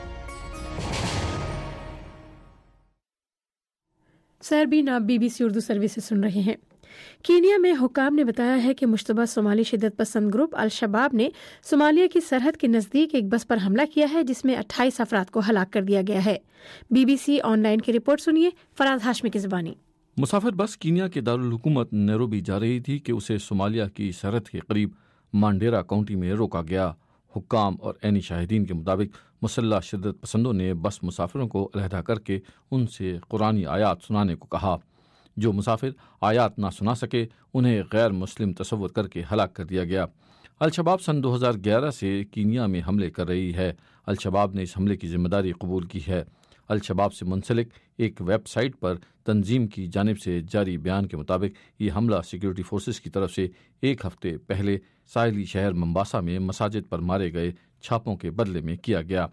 سیربین آپ B B C Urdu service سے سن رہے ہیں۔ کینیا میں حکام نے بتایا ہے کہ مشتبہ صومالی شدت پسند گروپ الشباب نے صومالیہ کی سرحد کے نزدیک ایک بس پر حملہ کیا ہے، جس میں اٹھائیس افراد کو ہلاک کر دیا گیا ہے۔ B B C online کی رپورٹ سنیے، فراز ہاشمی کی زبانی۔ مسافر بس کینیا کے دارالحکومت نیروبی جا رہی تھی کہ اسے صومالیہ کی سرحد کے قریب مانڈیرا کاؤنٹی میں روکا گیا۔ حکام اور عینی شاہدین کے مطابق مسلح شدت پسندوں نے بس مسافروں کو علیحدہ کر کے ان سے قرآنی آیات سنانے کو کہا۔ جو مسافر آیات نہ سنا سکے انہیں غیر مسلم تصور کر کے ہلاک کر دیا گیا۔ الشباب سن دو ہزار گیارہ سے کینیا میں حملے کر رہی ہے۔ الشباب نے اس حملے کی ذمہ داری قبول کی ہے۔ الشباب سے منسلک ایک ویب سائٹ پر تنظیم کی جانب سے جاری بیان کے مطابق یہ حملہ سیکورٹی فورسز کی طرف سے ایک ہفتے پہلے ساحلی شہر ممباسا میں مساجد پر مارے گئے چھاپوں کے بدلے میں کیا گیا۔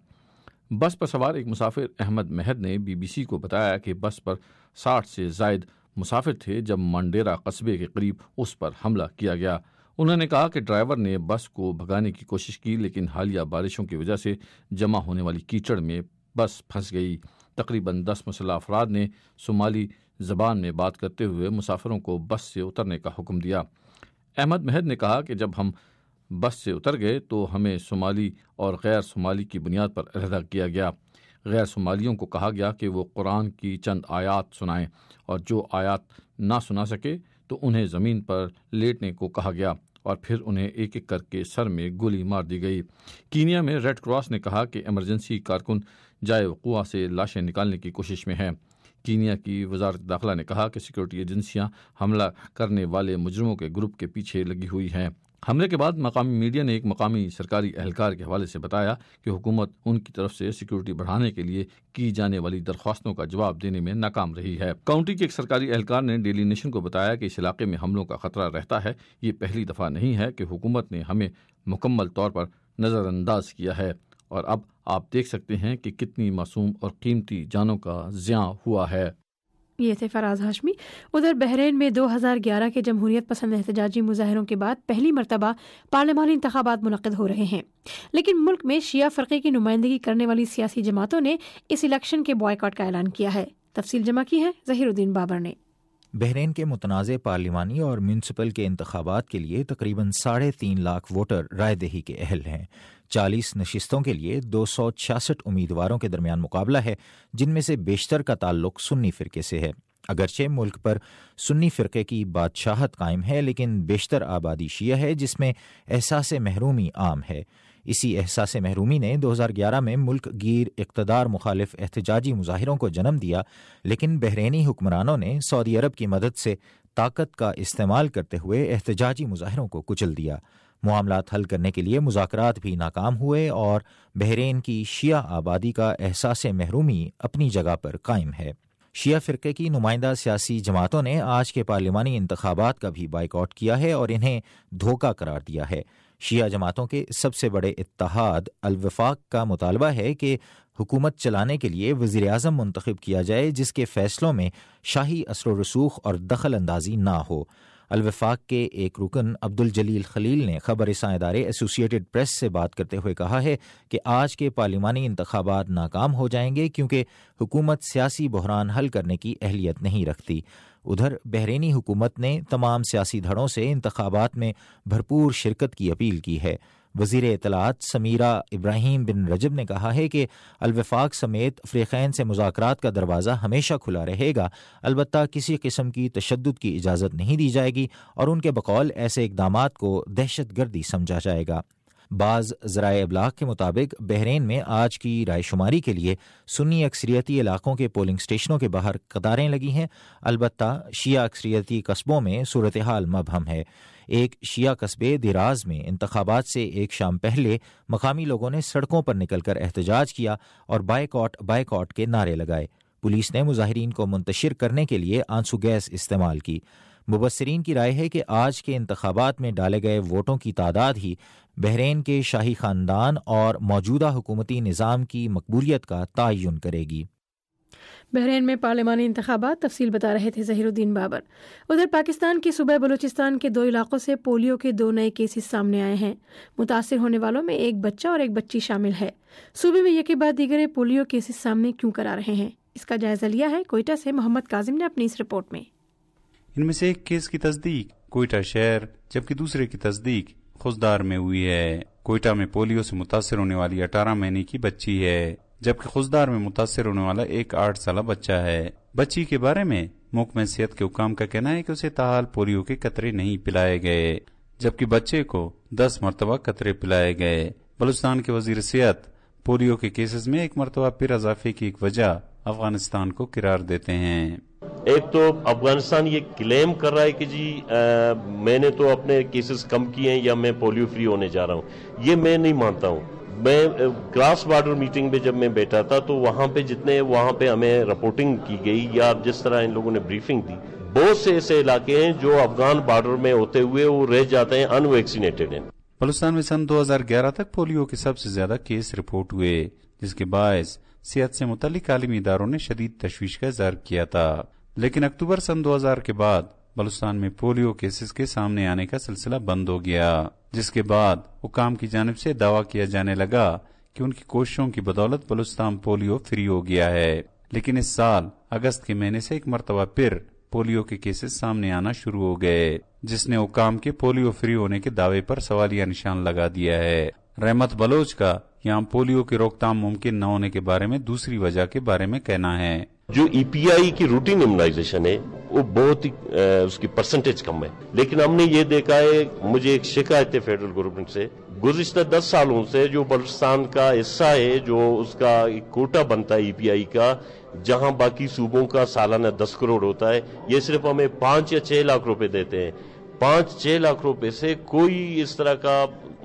بس پر سوار ایک مسافر احمد مہد نے بی بی سی کو بتایا کہ بس پر ساٹھ سے زائد مسافر تھے جب مانڈیرا قصبے کے قریب اس پر حملہ کیا گیا۔ انہوں نے کہا کہ ڈرائیور نے بس کو بھگانے کی کوشش کی، لیکن حالیہ بارشوں کی وجہ سے جمع ہونے والی کیچڑ میں بس پھنس گئی۔ تقریباً دس مسلح افراد نے صومالی زبان میں بات کرتے ہوئے مسافروں کو بس سے اترنے کا حکم دیا۔ احمد مہد نے کہا کہ جب ہم بس سے اتر گئے تو ہمیں صومالی اور غیر صومالی کی بنیاد پر علیحدہ کیا گیا۔ غیر صومالیوں کو کہا گیا کہ وہ قرآن کی چند آیات سنائیں، اور جو آیات نہ سنا سکے تو انہیں زمین پر لیٹنے کو کہا گیا، اور پھر انہیں ایک ایک کر کے سر میں گولی مار دی گئی۔ کینیا میں ریڈ کراس نے کہا کہ ایمرجنسی کارکن جائے وقوع سے لاشیں نکالنے کی کوشش میں ہیں۔ کینیا کی وزارت داخلہ نے کہا کہ سیکورٹی ایجنسیاں حملہ کرنے والے مجرموں کے گروپ کے پیچھے لگی ہوئی ہیں۔ حملے کے بعد مقامی میڈیا نے ایک مقامی سرکاری اہلکار کے حوالے سے بتایا کہ حکومت ان کی طرف سے سیکورٹی بڑھانے کے لیے کی جانے والی درخواستوں کا جواب دینے میں ناکام رہی ہے۔ کاؤنٹی کے ایک سرکاری اہلکار نے ڈیلی نیشن کو بتایا کہ اس علاقے میں حملوں کا خطرہ رہتا ہے۔ یہ پہلی دفعہ نہیں ہے کہ حکومت نے ہمیں مکمل طور پر نظر انداز کیا ہے، اور اب آپ دیکھ سکتے ہیں کہ کتنی معصوم اور قیمتی جانوں کا زیاں ہوا ہے۔ یہ تھے فراز ہاشمی۔ ادھر بحرین میں دو ہزار گیارہ کے جمہوریت پسند احتجاجی مظاہروں کے بعد پہلی مرتبہ پارلیمانی انتخابات منعقد ہو رہے ہیں، لیکن ملک میں شیعہ فرقے کی نمائندگی کرنے والی سیاسی جماعتوں نے اس الیکشن کے بائیکاٹ کا اعلان کیا ہے۔ تفصیل جمع کی ہے ظہیر الدین بابر نے۔ بحرین کے متنازع پارلیمانی اور میونسپل کے انتخابات کے لیے تقریباً ساڑھے تین لاکھ ووٹر رائے دہی کے اہل ہیں۔ چالیس نشستوں کے لیے دو سو چھیاسٹھ امیدواروں کے درمیان مقابلہ ہے، جن میں سے بیشتر کا تعلق سنی فرقے سے ہے۔ اگرچہ ملک پر سنی فرقے کی بادشاہت قائم ہے، لیکن بیشتر آبادی شیعہ ہے، جس میں احساس محرومی عام ہے۔ اسی احساس محرومی نے دو ہزار گیارہ میں ملک گیر اقتدار مخالف احتجاجی مظاہروں کو جنم دیا، لیکن بحرینی حکمرانوں نے سعودی عرب کی مدد سے طاقت کا استعمال کرتے ہوئے احتجاجی مظاہروں کو کچل دیا۔ معاملات حل کرنے کے لیے مذاکرات بھی ناکام ہوئے، اور بحرین کی شیعہ آبادی کا احساس محرومی اپنی جگہ پر قائم ہے۔ شیعہ فرقے کی نمائندہ سیاسی جماعتوں نے آج کے پارلیمانی انتخابات کا بھی بائیکاٹ کیا ہے اور انہیں دھوکہ قرار دیا ہے۔ شیعہ جماعتوں کے سب سے بڑے اتحاد الوفاق کا مطالبہ ہے کہ حکومت چلانے کے لیے وزیر اعظم منتخب کیا جائے جس کے فیصلوں میں شاہی اثر و رسوخ اور دخل اندازی نہ ہو۔ الوفاق کے ایک رکن عبد الجلیل خلیل نے خبر رساں ادارے ایسوسیٹڈ پریس سے بات کرتے ہوئے کہا ہے کہ آج کے پارلیمانی انتخابات ناکام ہو جائیں گے کیونکہ حکومت سیاسی بحران حل کرنے کی اہلیت نہیں رکھتی۔ ادھر بحرینی حکومت نے تمام سیاسی دھڑوں سے انتخابات میں بھرپور شرکت کی اپیل کی ہے۔ वज़ीर इत्तलात समीरा इब्राहिम बिन रजब ने कहा है कि अल-वफाक समेत फ़रीक़ैन से मुज़ाकरात का दरवाज़ा हमेशा खुला रहेगा, अलबत्ता किसी किस्म की तशद्दुद की इजाज़त नहीं दी जाएगी और उनके बकौल ऐसे इक़दामात को दहशत गर्दी समझा जाएगा। बाज़ ज़राए इब्लाग के मुताबिक बहरीन में आज की रायशुमारी के लिए सुन्नी अक्सरियती इलाकों के पोलिंग स्टेशनों के बाहर कतारें लगी हैं, अलबत्ता शिया अक्सरियती कस्बों में सूरत हाल मबहम है। एक शिया कस्बे दिराज में इंतखाबात से एक शाम पहले मकामी लोगों ने सड़कों पर निकलकर एहतजाज किया और बायकॉट बायकॉट के नारे लगाए। पुलिस ने मुजाहिरीन को मुंतशिर करने के लिए आंसू गैस इस्तेमाल की। मुबस्सिरीन की राय है कि आज के इंतखाबात में डाले गए वोटों की तादाद ही बहरीन के शाही खानदान और मौजूदा हुकूमती निज़ाम की मकबूलियत का तयन करेगी। बहरीन में पार्लिमानी इंतखाबात, तफसील बता रहे थे ज़हीरुद्दीन बाबर। उधर पाकिस्तान के सूबे बलूचिस्तान के दो इलाकों से पोलियो के दो नए केसेस सामने आए हैं। मुतासिर होने वालों में एक बच्चा और एक बच्ची शामिल है। सूबे में एक के बाद दीगर पोलियो केसेस सामने क्यों करा रहे हैं, इसका जायजा लिया है कोयटा से मोहम्मद काजिम ने अपनी इस रिपोर्ट में। इनमें से एक केस की तस्दीक कोयटा शहर जबकि दूसरे की तस्दीक खुशदार में हुई है। कोयटा में पोलियो से मुतासर होने वाली अठारह महीने की बच्ची है, जबकि खुशदार में मुतासर होने वाला एक आठ साल बच्चा है। बच्ची के बारे में महकमा सेहत के हुकाम का कहना है कि उसे ताहाल पोलियो के कतरे नहीं पिलाए गए, जबकि बच्चे को दस मरतबा कतरे पिलाए गए। बलूचिस्तान के वजीर सेहत पोलियो के केसेस में एक मरतबा फिर इजाफे की एक वजह अफगानिस्तान को करार देते हैं। एक तो अफगानिस्तान ये क्लेम कर रहा है कि जी आ, मैंने तो अपने केसेस कम किए हैं या मैं पोलियो फ्री होने जा रहा हूँ। ये मैं नहीं मानता हूँ। मैं ग्रास बॉर्डर मीटिंग में जब मैं बैठा था तो वहाँ पे जितने वहाँ पे हमें रिपोर्टिंग की गई या जिस तरह इन लोगों ने ब्रीफिंग दी, बहुत से ऐसे इलाके हैं जो अफगान बॉर्डर में होते हुए वो रह जाते हैं अनवैक्सीनेटेड हैं। बलूचिस्तान में सन दो हजार ग्यारह तक पोलियो के सबसे ज्यादा केस रिपोर्ट हुए, जिसके बायस सेहत से मुतल्लिक आलमी इदारों ने शदीद तशवीश का इज़हार किया था। लेकिन अक्टूबर सन दो हजार के बाद बलूचिस्तान में पोलियो केसेस के सामने आने का सिलसिला बंद हो गया, जिसके बाद हुकाम की जानिब से दावा किया जाने लगा कि उनकी कोशिशों की बदौलत बलूचिस्तान पोलियो फ्री हो गया है। लेकिन इस साल अगस्त के महीने से एक मरतबा फिर पोलियो के केसेस सामने आना शुरू हो गए, जिसने हुकाम के पोलियो फ्री होने के दावे पर सवालिया निशान लगा दिया है। रहमत बलोच का यहाँ पोलियो की रोकथाम मुमकिन न होने के बारे में दूसरी वजह के बारे में कहना है। जो ईपीआई की रूटीन इम्यूनाइजेशन है वो बहुत ही उसकी परसेंटेज कम है, लेकिन हमने ये देखा है, मुझे एक शिकायत है फेडरल गवर्नमेंट से, गुज़िश्ता दस सालों से जो बलूचिस्तान का हिस्सा है, जो उसका एक कोटा बनता है ईपीआई का, जहां बाकी सूबों का सालाना दस करोड़ होता है, ये सिर्फ हमें पांच या छह लाख रुपए देते हैं। पांच छह लाख रुपए से कोई इस तरह का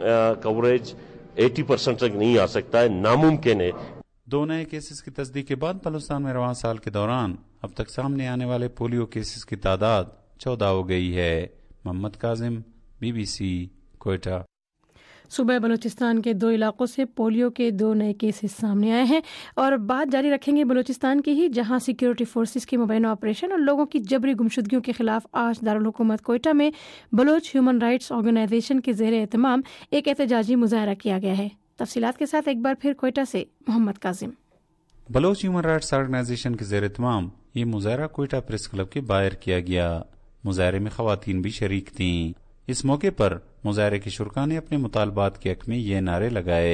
कवरेज अस्सी परसेंट तक नहीं आ सकता है, नामुमकिन है। दो नए केसेस की तस्दीक के बाद बलूचिस्तान में रवां साल के दौरान अब तक सामने आने वाले पोलियो केसेस की तादाद चौदह हो गई है। मोहम्मद काजिम, बीबीसी, कोयटा। सूबा बलूचिस्तान के दो इलाकों से पोलियो के दो नए केसेस सामने आए हैं और बात जारी रखेंगे बलूचिस्तान की ही, जहां सिक्योरिटी फोर्सेस के मुबैना ऑपरेशन और लोगों की जबरी गुमशुदगियों के खिलाफ आज दारुल हुकूमत कोयटा में बलोच ह्यूमन राइट्स ऑर्गेनाइजेशन के ज़ेर एहतमाम एक एहतजाजी मुजाहरा किया गया है। तफसीलात के साथ एक बार फिर कोयटा से Mohammad Kazim. Baloch human rights organisation के ज़ेर एहतमाम ये मुजाहरा कोयटा प्रेस क्लब के बाहर किया गया। मुजाहरे में खवातीन भी शरीक थीं। इस मौके पर मुजाहरे के शुरका ने अपने मुतालबात के हक में ये नारे लगाए।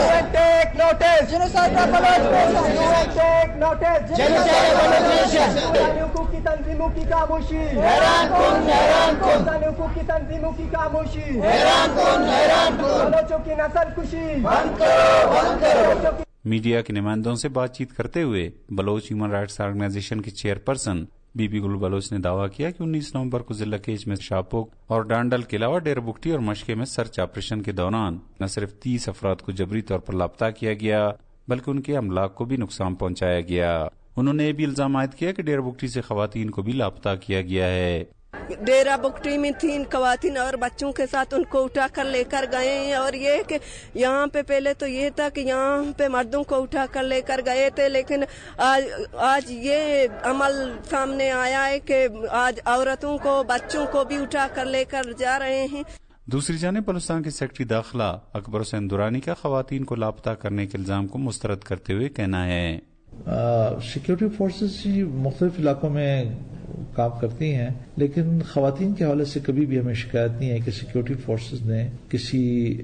मीडिया के नुमाइंदों से बातचीत करते हुए बलोच ह्यूमन राइट्स ऑर्गेनाइजेशन की चेयरपर्सन बीबी गुल बलोच ने दावा किया कि उन्नीस नवंबर को जिला केज में शापोक और डांडल के अलावा डेर बुगटी और मशके में सर्च ऑपरेशन के दौरान न सिर्फ तीस अफराद को जबरी तौर पर लापता किया गया, बल्कि उनके अमलाक को भी नुकसान पहुंचाया गया। उन्होंने ये भी इल्जाम आयद किया कि डेर बुगटी से खवातीन को भी लापता किया गया है। डेरा बुगटी में तीन खवातीन और बच्चों के साथ उनको उठा कर लेकर गए हैं, और ये कि यहाँ पे पहले तो ये था कि यहाँ पे मर्दों को उठा कर लेकर गए थे, लेकिन आज आज ये अमल सामने आया है कि आज औरतों को बच्चों को भी उठा कर लेकर जा रहे हैं। दूसरी जानिब बलूचिस्तान के सेक्रेटरी दाखिला अकबर हुसैन दुरानी का खवातीन को लापता करने के इल्जाम को मुस्तरद करते हुए कहना है, सिक्योरिटी फोर्सेस मुख्तलिफ इलाकों में کام کرتی ہیں، لیکن خواتین کے حوالے سے کبھی بھی ہمیں شکایت نہیں ہے کہ سیکورٹی فورسز نے کسی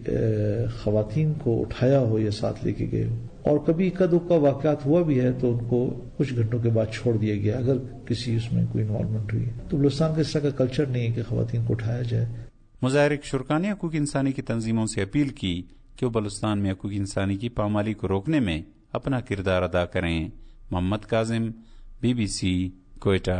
خواتین کو اٹھایا ہو یا ساتھ لے کے گئے ہو، اور کبھی اکا دکا واقعات ہوا بھی ہے تو ان کو کچھ گھنٹوں کے بعد چھوڑ دیا گیا اگر کسی اس میں کوئی انوالومنٹ ہوئی ہے۔ تو بلوچستان کا اس طرح کا کلچر نہیں ہے کہ خواتین کو اٹھایا جائے۔ مظاہرک شرکا نے حقوق انسانی کی تنظیموں سے اپیل کی کہ وہ بلوچستان میں حقوق انسانی کی پامالی کو روکنے میں اپنا کردار ادا کریں۔ Mohammad Kazim, B B C, Quetta.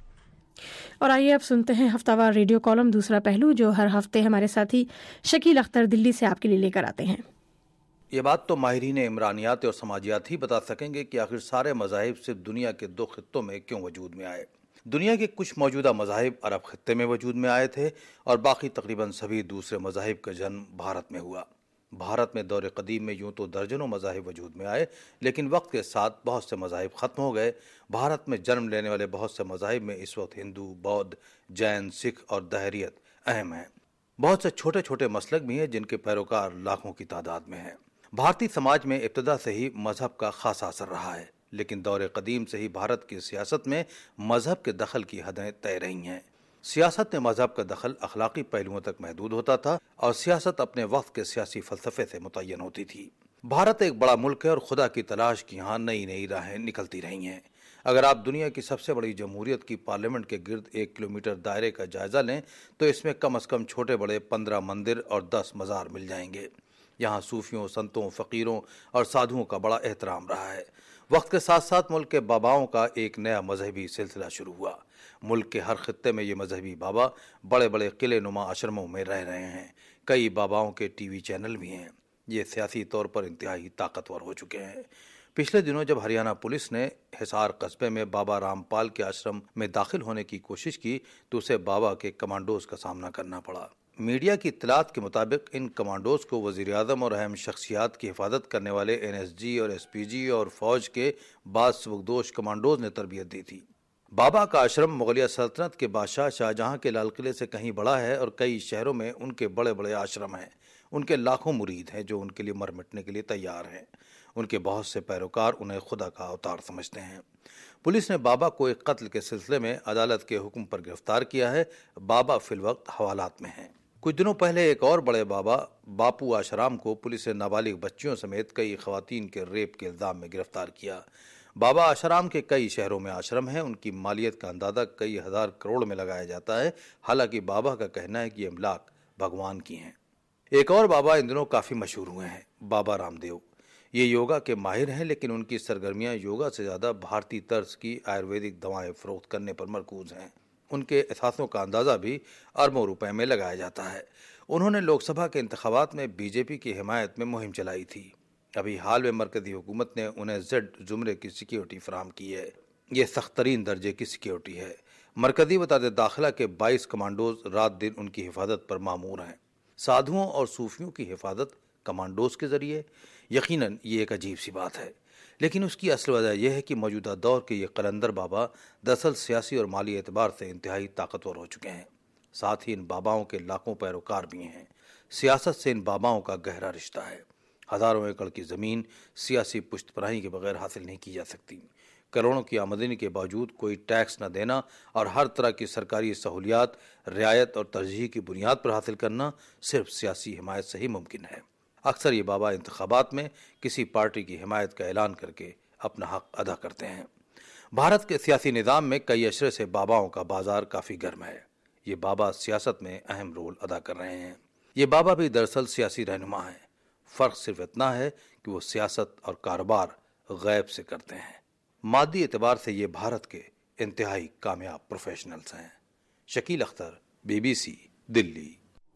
اور آئیے اب سنتے ہیں ہفتہ وار ریڈیو کالم دوسرا پہلو، جو ہر ہفتے ہمارے ساتھی شکیل اختر دلی سے آپ کے لیے لے کر آتے ہیں۔ یہ بات تو ماہرین عمرانیات اور سماجیات ہی بتا سکیں گے کہ آخر سارے مذاہب صرف دنیا کے دو خطوں میں کیوں وجود میں آئے۔ دنیا کے کچھ موجودہ مذاہب عرب خطے میں وجود میں آئے تھے اور باقی تقریباً سبھی دوسرے مذاہب کا جنم بھارت میں ہوا۔ بھارت میں دور قدیم میں یوں تو درجنوں مذاہب وجود میں آئے، لیکن وقت کے ساتھ بہت سے مذاہب ختم ہو گئے۔ بھارت میں جنم لینے والے بہت سے مذاہب میں اس وقت ہندو، بودھ، جین، سکھ اور دہریت اہم ہیں۔ بہت سے چھوٹے چھوٹے مسلک بھی ہیں جن کے پیروکار لاکھوں کی تعداد میں ہیں۔ بھارتی سماج میں ابتدا سے ہی مذہب کا خاصا اثر رہا ہے، لیکن دور قدیم سے ہی بھارت کی سیاست میں مذہب کے دخل کی حدیں طے رہی ہیں۔ سیاست میں مذہب کا دخل اخلاقی پہلوؤں تک محدود ہوتا تھا اور سیاست اپنے وقت کے سیاسی فلسفے سے متعین ہوتی تھی۔ بھارت ایک بڑا ملک ہے اور خدا کی تلاش کی یہاں نئی نئی راہیں نکلتی رہی ہیں۔ اگر آپ دنیا کی سب سے بڑی جمہوریت کی پارلیمنٹ کے گرد ایک کلومیٹر دائرے کا جائزہ لیں تو اس میں کم از کم چھوٹے بڑے پندرہ مندر اور دس مزار مل جائیں گے۔ یہاں صوفیوں، سنتوں، فقیروں اور سادھوؤں کا بڑا احترام رہا ہے۔ وقت کے ساتھ ساتھ ملک کے باباؤں کا ایک نیا مذہبی سلسلہ شروع ہوا۔ ملک کے ہر خطے میں یہ مذہبی بابا بڑے بڑے قلعے نما آشرموں میں رہ رہے ہیں۔ کئی باباؤں کے ٹی وی چینل بھی ہیں۔ یہ سیاسی طور پر انتہائی طاقتور ہو چکے ہیں۔ پچھلے دنوں جب ہریانہ پولیس نے حصار قصبے میں بابا رام پال کے آشرم میں داخل ہونے کی کوشش کی تو اسے بابا کے کمانڈوز کا سامنا کرنا پڑا۔ میڈیا کی اطلاعات کے مطابق ان کمانڈوز کو وزیر اعظم اور اہم شخصیات کی حفاظت کرنے والے این ایس جی اور ایس پی جی اور فوج کے بعض سبکدوش کمانڈوز نے تربیت دی تھی۔ بابا کا آشرم مغلیہ سلطنت کے بادشاہ شاہجہاں کے لال قلعے سے کہیں بڑا ہے اور کئی شہروں میں ان کے بڑے بڑے آشرم ہیں۔ ان کے لاکھوں مرید ہیں جو ان کے لیے مر مٹنے کے لیے تیار ہیں۔ ان کے بہت سے پیروکار انہیں خدا کا اوتار سمجھتے ہیں۔ پولیس نے بابا کو ایک قتل کے سلسلے میں عدالت کے حکم پر گرفتار کیا ہے۔ بابا فی الوقت حوالات میں ہیں۔ کچھ دنوں پہلے ایک اور بڑے بابا باپو آشرام کو پولیس نے نابالغ بچیوں سمیت کئی خواتین کے ریپ کے الزام میں گرفتار کیا۔ بابا آشرام کے کئی شہروں میں آشرم ہیں۔ ان کی مالیت کا اندازہ کئی ہزار کروڑ میں لگایا جاتا ہے، حالانکہ بابا کا کہنا ہے کہ یہ املاک بھگوان کی ہیں۔ ایک اور بابا ان دنوں کافی مشہور ہوئے ہیں، بابا رام دیو۔ یہ یوگا کے ماہر ہیں، لیکن ان کی سرگرمیاں یوگا سے زیادہ بھارتی طرز کی آیورویدک دوائیں فروخت کرنے پر مرکوز ہیں۔ ان کے اثاثوں کا اندازہ بھی اربوں روپے میں لگایا جاتا ہے۔ انہوں نے لوک سبھا کے انتخابات میں بی جے پی کی حمایت میں مہم چلائی تھی۔ ابھی حال میں مرکزی حکومت نے انہیں زیڈ زمرے کی سیکیورٹی فراہم کی ہے۔ یہ سخت ترین درجے کی سیکیورٹی ہے۔ مرکزی وزارت داخلہ کے بائیس کمانڈوز رات دن ان کی حفاظت پر مامور ہیں۔ سادھوؤں اور صوفیوں کی حفاظت کمانڈوز کے ذریعے، یقیناً یہ ایک عجیب سی بات ہے، لیکن اس کی اصل وجہ یہ ہے کہ موجودہ دور کے یہ قلندر بابا دراصل سیاسی اور مالی اعتبار سے انتہائی طاقتور ہو چکے ہیں۔ ساتھ ہی ان باباؤں کے لاکھوں پیروکار بھی ہیں۔ سیاست سے ان باباؤں کا گہرا رشتہ ہے۔ ہزاروں ایکڑ کی زمین سیاسی پشت پناہی کے بغیر حاصل نہیں کی جا سکتی۔ کروڑوں کی آمدنی کے باوجود کوئی ٹیکس نہ دینا اور ہر طرح کی سرکاری سہولیات رعایت اور ترجیح کی بنیاد پر حاصل کرنا صرف سیاسی حمایت سے ہی ممکن ہے۔ اکثر یہ بابا انتخابات میں کسی پارٹی کی حمایت کا اعلان کر کے اپنا حق ادا کرتے ہیں۔ بھارت کے سیاسی نظام میں کئی اشرے سے باباؤں کا بازار کافی گرم ہے۔ یہ بابا سیاست میں اہم رول ادا کر رہے ہیں۔ یہ بابا بھی دراصل سیاسی رہنما ہیں۔ فرق صرف اتنا ہے کہ وہ سیاست اور کاروبار غیب سے کرتے ہیں۔ مادی اعتبار سے یہ بھارت کے انتہائی کامیاب پروفیشنلز ہیں۔ Shakeel Akhtar, B B C, Delhi.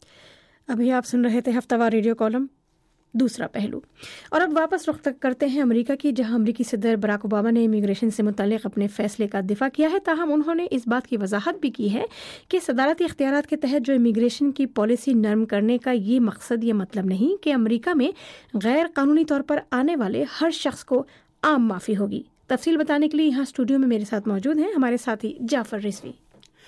ابھی آپ سن رہے تھے ہفتہ وار ریڈیو کالم دوسرا پہلو، اور اب واپس رخ تک کرتے ہیں امریکہ کی، جہاں امریکی صدر براک اوباما نے امیگریشن سے متعلق اپنے فیصلے کا دفاع کیا ہے۔ تاہم انہوں نے اس بات کی وضاحت بھی کی ہے کہ صدارتی اختیارات کے تحت جو امیگریشن کی پالیسی نرم کرنے کا یہ مقصد یہ مطلب نہیں کہ امریکہ میں غیر قانونی طور پر آنے والے ہر شخص کو عام معافی ہوگی۔ تفصیل بتانے کے لیے یہاں اسٹوڈیو میں میرے ساتھ موجود ہیں ہمارے ساتھی جعفر رضوی۔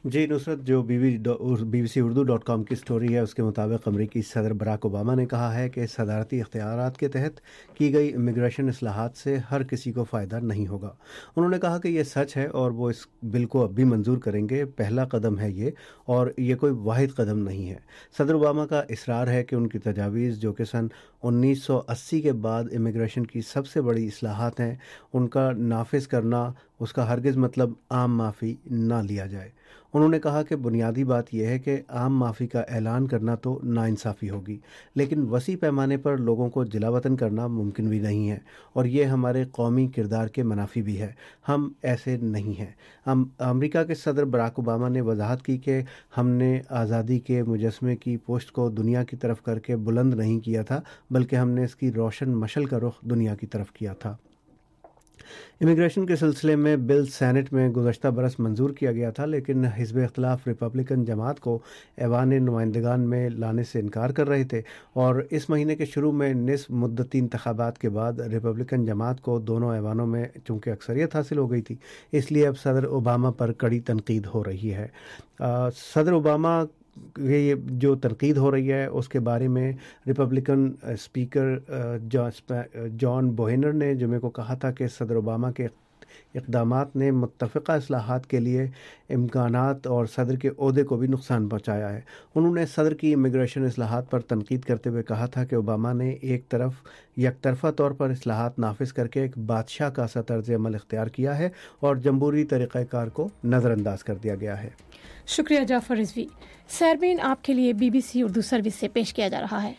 جی نصرت، جو B B C Urdu dot com کی سٹوری ہے اس کے مطابق امریکی صدر براک اوباما نے کہا ہے کہ صدارتی اختیارات کے تحت کی گئی امیگریشن اصلاحات سے ہر کسی کو فائدہ نہیں ہوگا۔ انہوں نے کہا کہ یہ سچ ہے اور وہ اس بل کو اب بھی منظور کریں گے۔ پہلا قدم ہے یہ، اور یہ کوئی واحد قدم نہیں ہے۔ صدر اوباما کا اصرار ہے کہ ان کی تجاویز جو کہ سن انیس سو اسی کے بعد امیگریشن کی سب سے بڑی اصلاحات ہیں، ان کا نافذ کرنا اس کا ہرگز مطلب عام معافی نہ لیا جائے۔ انہوں نے کہا کہ بنیادی بات یہ ہے کہ عام معافی کا اعلان کرنا تو ناانصافی ہوگی، لیکن وسیع پیمانے پر لوگوں کو جلا وطن کرنا ممکن بھی نہیں ہے، اور یہ ہمارے قومی کردار کے منافی بھی ہے۔ ہم ایسے نہیں ہیں۔ ہم امریکہ کے صدر براک اوباما نے وضاحت کی کہ ہم نے آزادی کے مجسمے کی پوسٹ کو دنیا کی طرف کر کے بلند نہیں کیا تھا، بلکہ ہم نے اس کی روشن مشعل کا رخ دنیا کی طرف کیا تھا۔ امیگریشن کے سلسلے میں بل سینٹ میں گزشتہ برس منظور کیا گیا تھا، لیکن حزب اختلاف ریپبلکن جماعت کو ایوان نمائندگان میں لانے سے انکار کر رہے تھے، اور اس مہینے کے شروع میں نصف مدتی انتخابات کے بعد ریپبلکن جماعت کو دونوں ایوانوں میں چونکہ اکثریت حاصل ہو گئی تھی، اس لیے اب صدر اوباما پر کڑی تنقید ہو رہی ہے۔ صدر اوباما یہ جو تنقید ہو رہی ہے اس کے بارے میں ریپبلکن اسپیکر جان بوہینر نے جمعے کو کہا تھا کہ صدر اوباما کے اقدامات نے متفقہ اصلاحات کے لیے امکانات اور صدر کے عہدے کو بھی نقصان پہنچایا ہے۔ انہوں نے صدر کی امیگریشن اصلاحات پر تنقید کرتے ہوئے کہا تھا کہ اوباما نے ایک طرف یک طرفہ طور پر اصلاحات نافذ کر کے ایک بادشاہ کا سا طرز عمل اختیار کیا ہے اور جمہوری طریقہ کار کو نظر انداز کر دیا گیا ہے۔ شکریہ جعفر رضوی۔ سیربین آپ کے لیے B B C Urdu service سے پیش کیا جا رہا ہے۔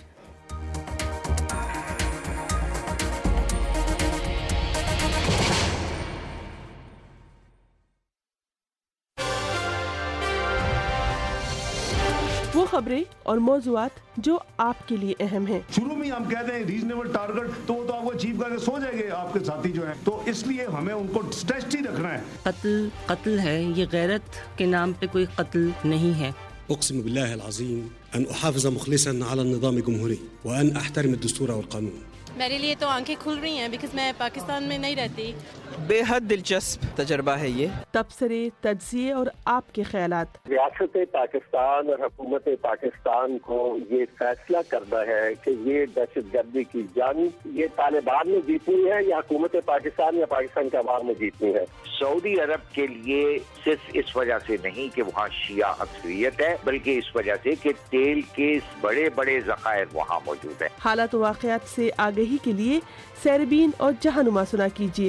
وہ خبریں اور موضوعات جو آپ کے لیے اہم ہیں۔ شروع میں ہم کہتے ہیں ریزنیبل ٹارگٹ، تو وہ تو آپ کو اچیو کر کے سو جائیں گے آپ کے ساتھی جو ہیں، تو اس لیے ہمیں ان کو اسٹریچ ہی رکھنا ہے۔ قتل قتل ہے، یہ غیرت کے نام پہ کوئی قتل نہیں ہے۔ اقسم بالله العظیم ان احافظ مخلصا على النظام الجمهوري وان احترم الدستور والقانون۔ میرے لیے تو آنکھیں کھل رہی ہیں بیکاز میں پاکستان میں نہیں رہتی۔ بے حد دلچسپ تجربہ ہے یہ۔ تبصرے، تجزیے اور آپ کے خیالات۔ ریاست پاکستان اور حکومت پاکستان کو یہ فیصلہ کرنا ہے کہ یہ دہشت گردی کی جنگ یہ طالبان نے جیتنی ہے یا حکومت پاکستان یا پاکستان کے عوام نے جیتنی ہے۔ سعودی عرب کے لیے صرف اس وجہ سے نہیں کہ وہاں شیعہ اکثریت ہے، بلکہ اس وجہ سے کہ تیل کے بڑے بڑے ذخائر وہاں موجود ہیں۔ حالات و واقعات سے آگہی کے لیے سیربین اور جہانما سنا کیجیے۔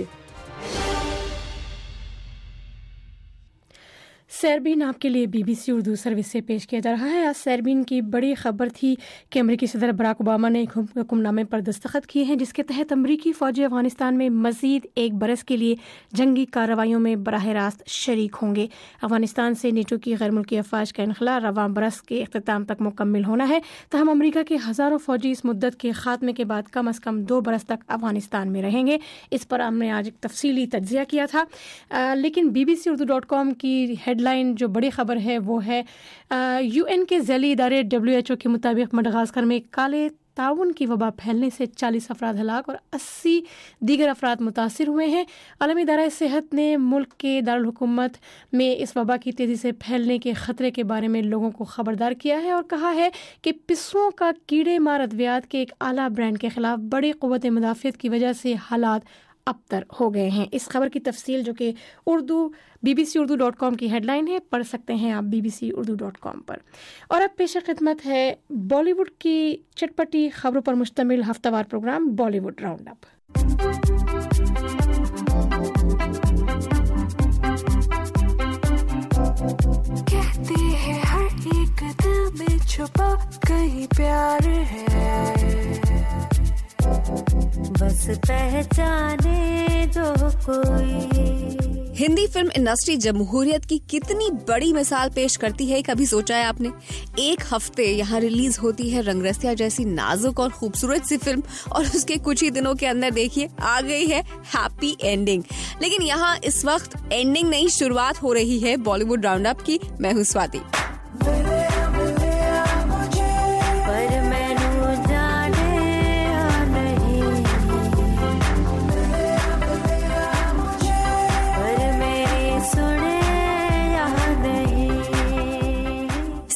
سیربین آپ کے لیے B B C Urdu service سے پیش کیا جا رہا ہے۔ آج سیربین کی بڑی خبر تھی کہ امریکی صدر براک اوباما نے ایک حکم نامے پر دستخط کیے ہیں جس کے تحت امریکی فوجی افغانستان میں مزید ایک برس کے لیے جنگی کارروائیوں میں براہ راست شریک ہوں گے۔ افغانستان سے نیٹو کی غیر ملکی افواج کا انخلاء رواں برس کے اختتام تک مکمل ہونا ہے، تاہم امریکہ کے ہزاروں فوجی اس مدت کے خاتمے کے بعد کم از کم دو برس تک افغانستان میں رہیں گے۔ اس پر ہم نے آج ایک تفصیلی تجزیہ کیا تھا، آ, لیکن B B C Urdu dot com کی ہیڈ لائن جو بڑی خبر ہے وہ ہے یو این کے ذیلی ادارے ڈبلیو ایچ او کے مطابق مڈغاسکر میں کالے تعاون کی وبا پھیلنے سے چالیس افراد ہلاک اور اسی دیگر افراد متاثر ہوئے ہیں۔ عالمی ادارہ صحت نے ملک کے دارالحکومت میں اس وبا کی تیزی سے پھیلنے کے خطرے کے بارے میں لوگوں کو خبردار کیا ہے اور کہا ہے کہ پسوؤں کا کیڑے مار ادویات کے ایک اعلیٰ برانڈ کے خلاف بڑی قوت مدافعت کی وجہ سے حالات ابتر ہو گئے ہیں۔ اس خبر کی تفصیل جو کہ Urdu B B C Urdu dot com کی ہیڈ لائن ہے پڑھ سکتے ہیں آپ B B C Urdu dot com پر۔ اور اب پیش خدمت ہے بالی ووڈ کی چٹپٹی خبروں پر مشتمل ہفتہ وار programme Bollywood round up. کہتے ہیں ہر ایک دل میں چھپا کہیں پیار ہے، بس پہچانے جو کوئی۔ ہندی فلم انڈسٹری جمہوریت کی کتنی بڑی مثال پیش کرتی ہے، کبھی سوچا ہے آپ نے؟ ایک ہفتے یہاں ریلیز ہوتی ہے رنگ رسیا جیسی نازک اور خوبصورت سی فلم، اور اس کے کچھ ہی دنوں کے اندر دیکھیے آ گئی ہے ہیپی اینڈنگ۔ لیکن یہاں اس وقت اینڈنگ نہیں، شروعات ہو رہی ہے بالی ووڈ راؤنڈ اپ کی۔ میں ہوں سواتی۔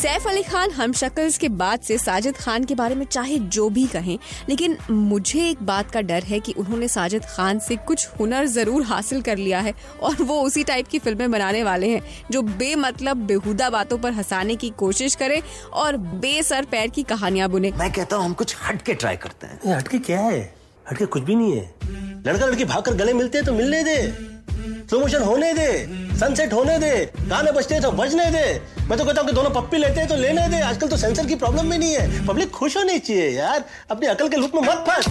सैफ अली खान हम शक्ल्स के बाद से साजिद खान के बारे में चाहे जो भी कहें, लेकिन मुझे एक बात का डर है कि उन्होंने साजिद खान से कुछ हुनर जरूर हासिल कर लिया है और वो उसी टाइप की फिल्में बनाने वाले हैं जो बेमतलब बेहुदा बातों पर हंसाने की कोशिश करे और बेसर पैर की कहानियां बुने। मैं कहता हूँ हम कुछ हट के ट्राई करते हैं। हट के क्या है? हट के कुछ भी नहीं है। लड़का लड़की भागकर गले मिलते हैं तो मिलने दे, स्लो मोशन होने दे, सनसेट होने दे, गाने बजते हैं तो बजने दे। मैं तो कहता हूँ कि दोनों पप्पी लेते हैं तो लेने दे। आजकल तो सेंसर की प्रॉब्लम भी नहीं है, पब्लिक खुश होनी चाहिए यार, अपनी अकल के लूप में मत फंस।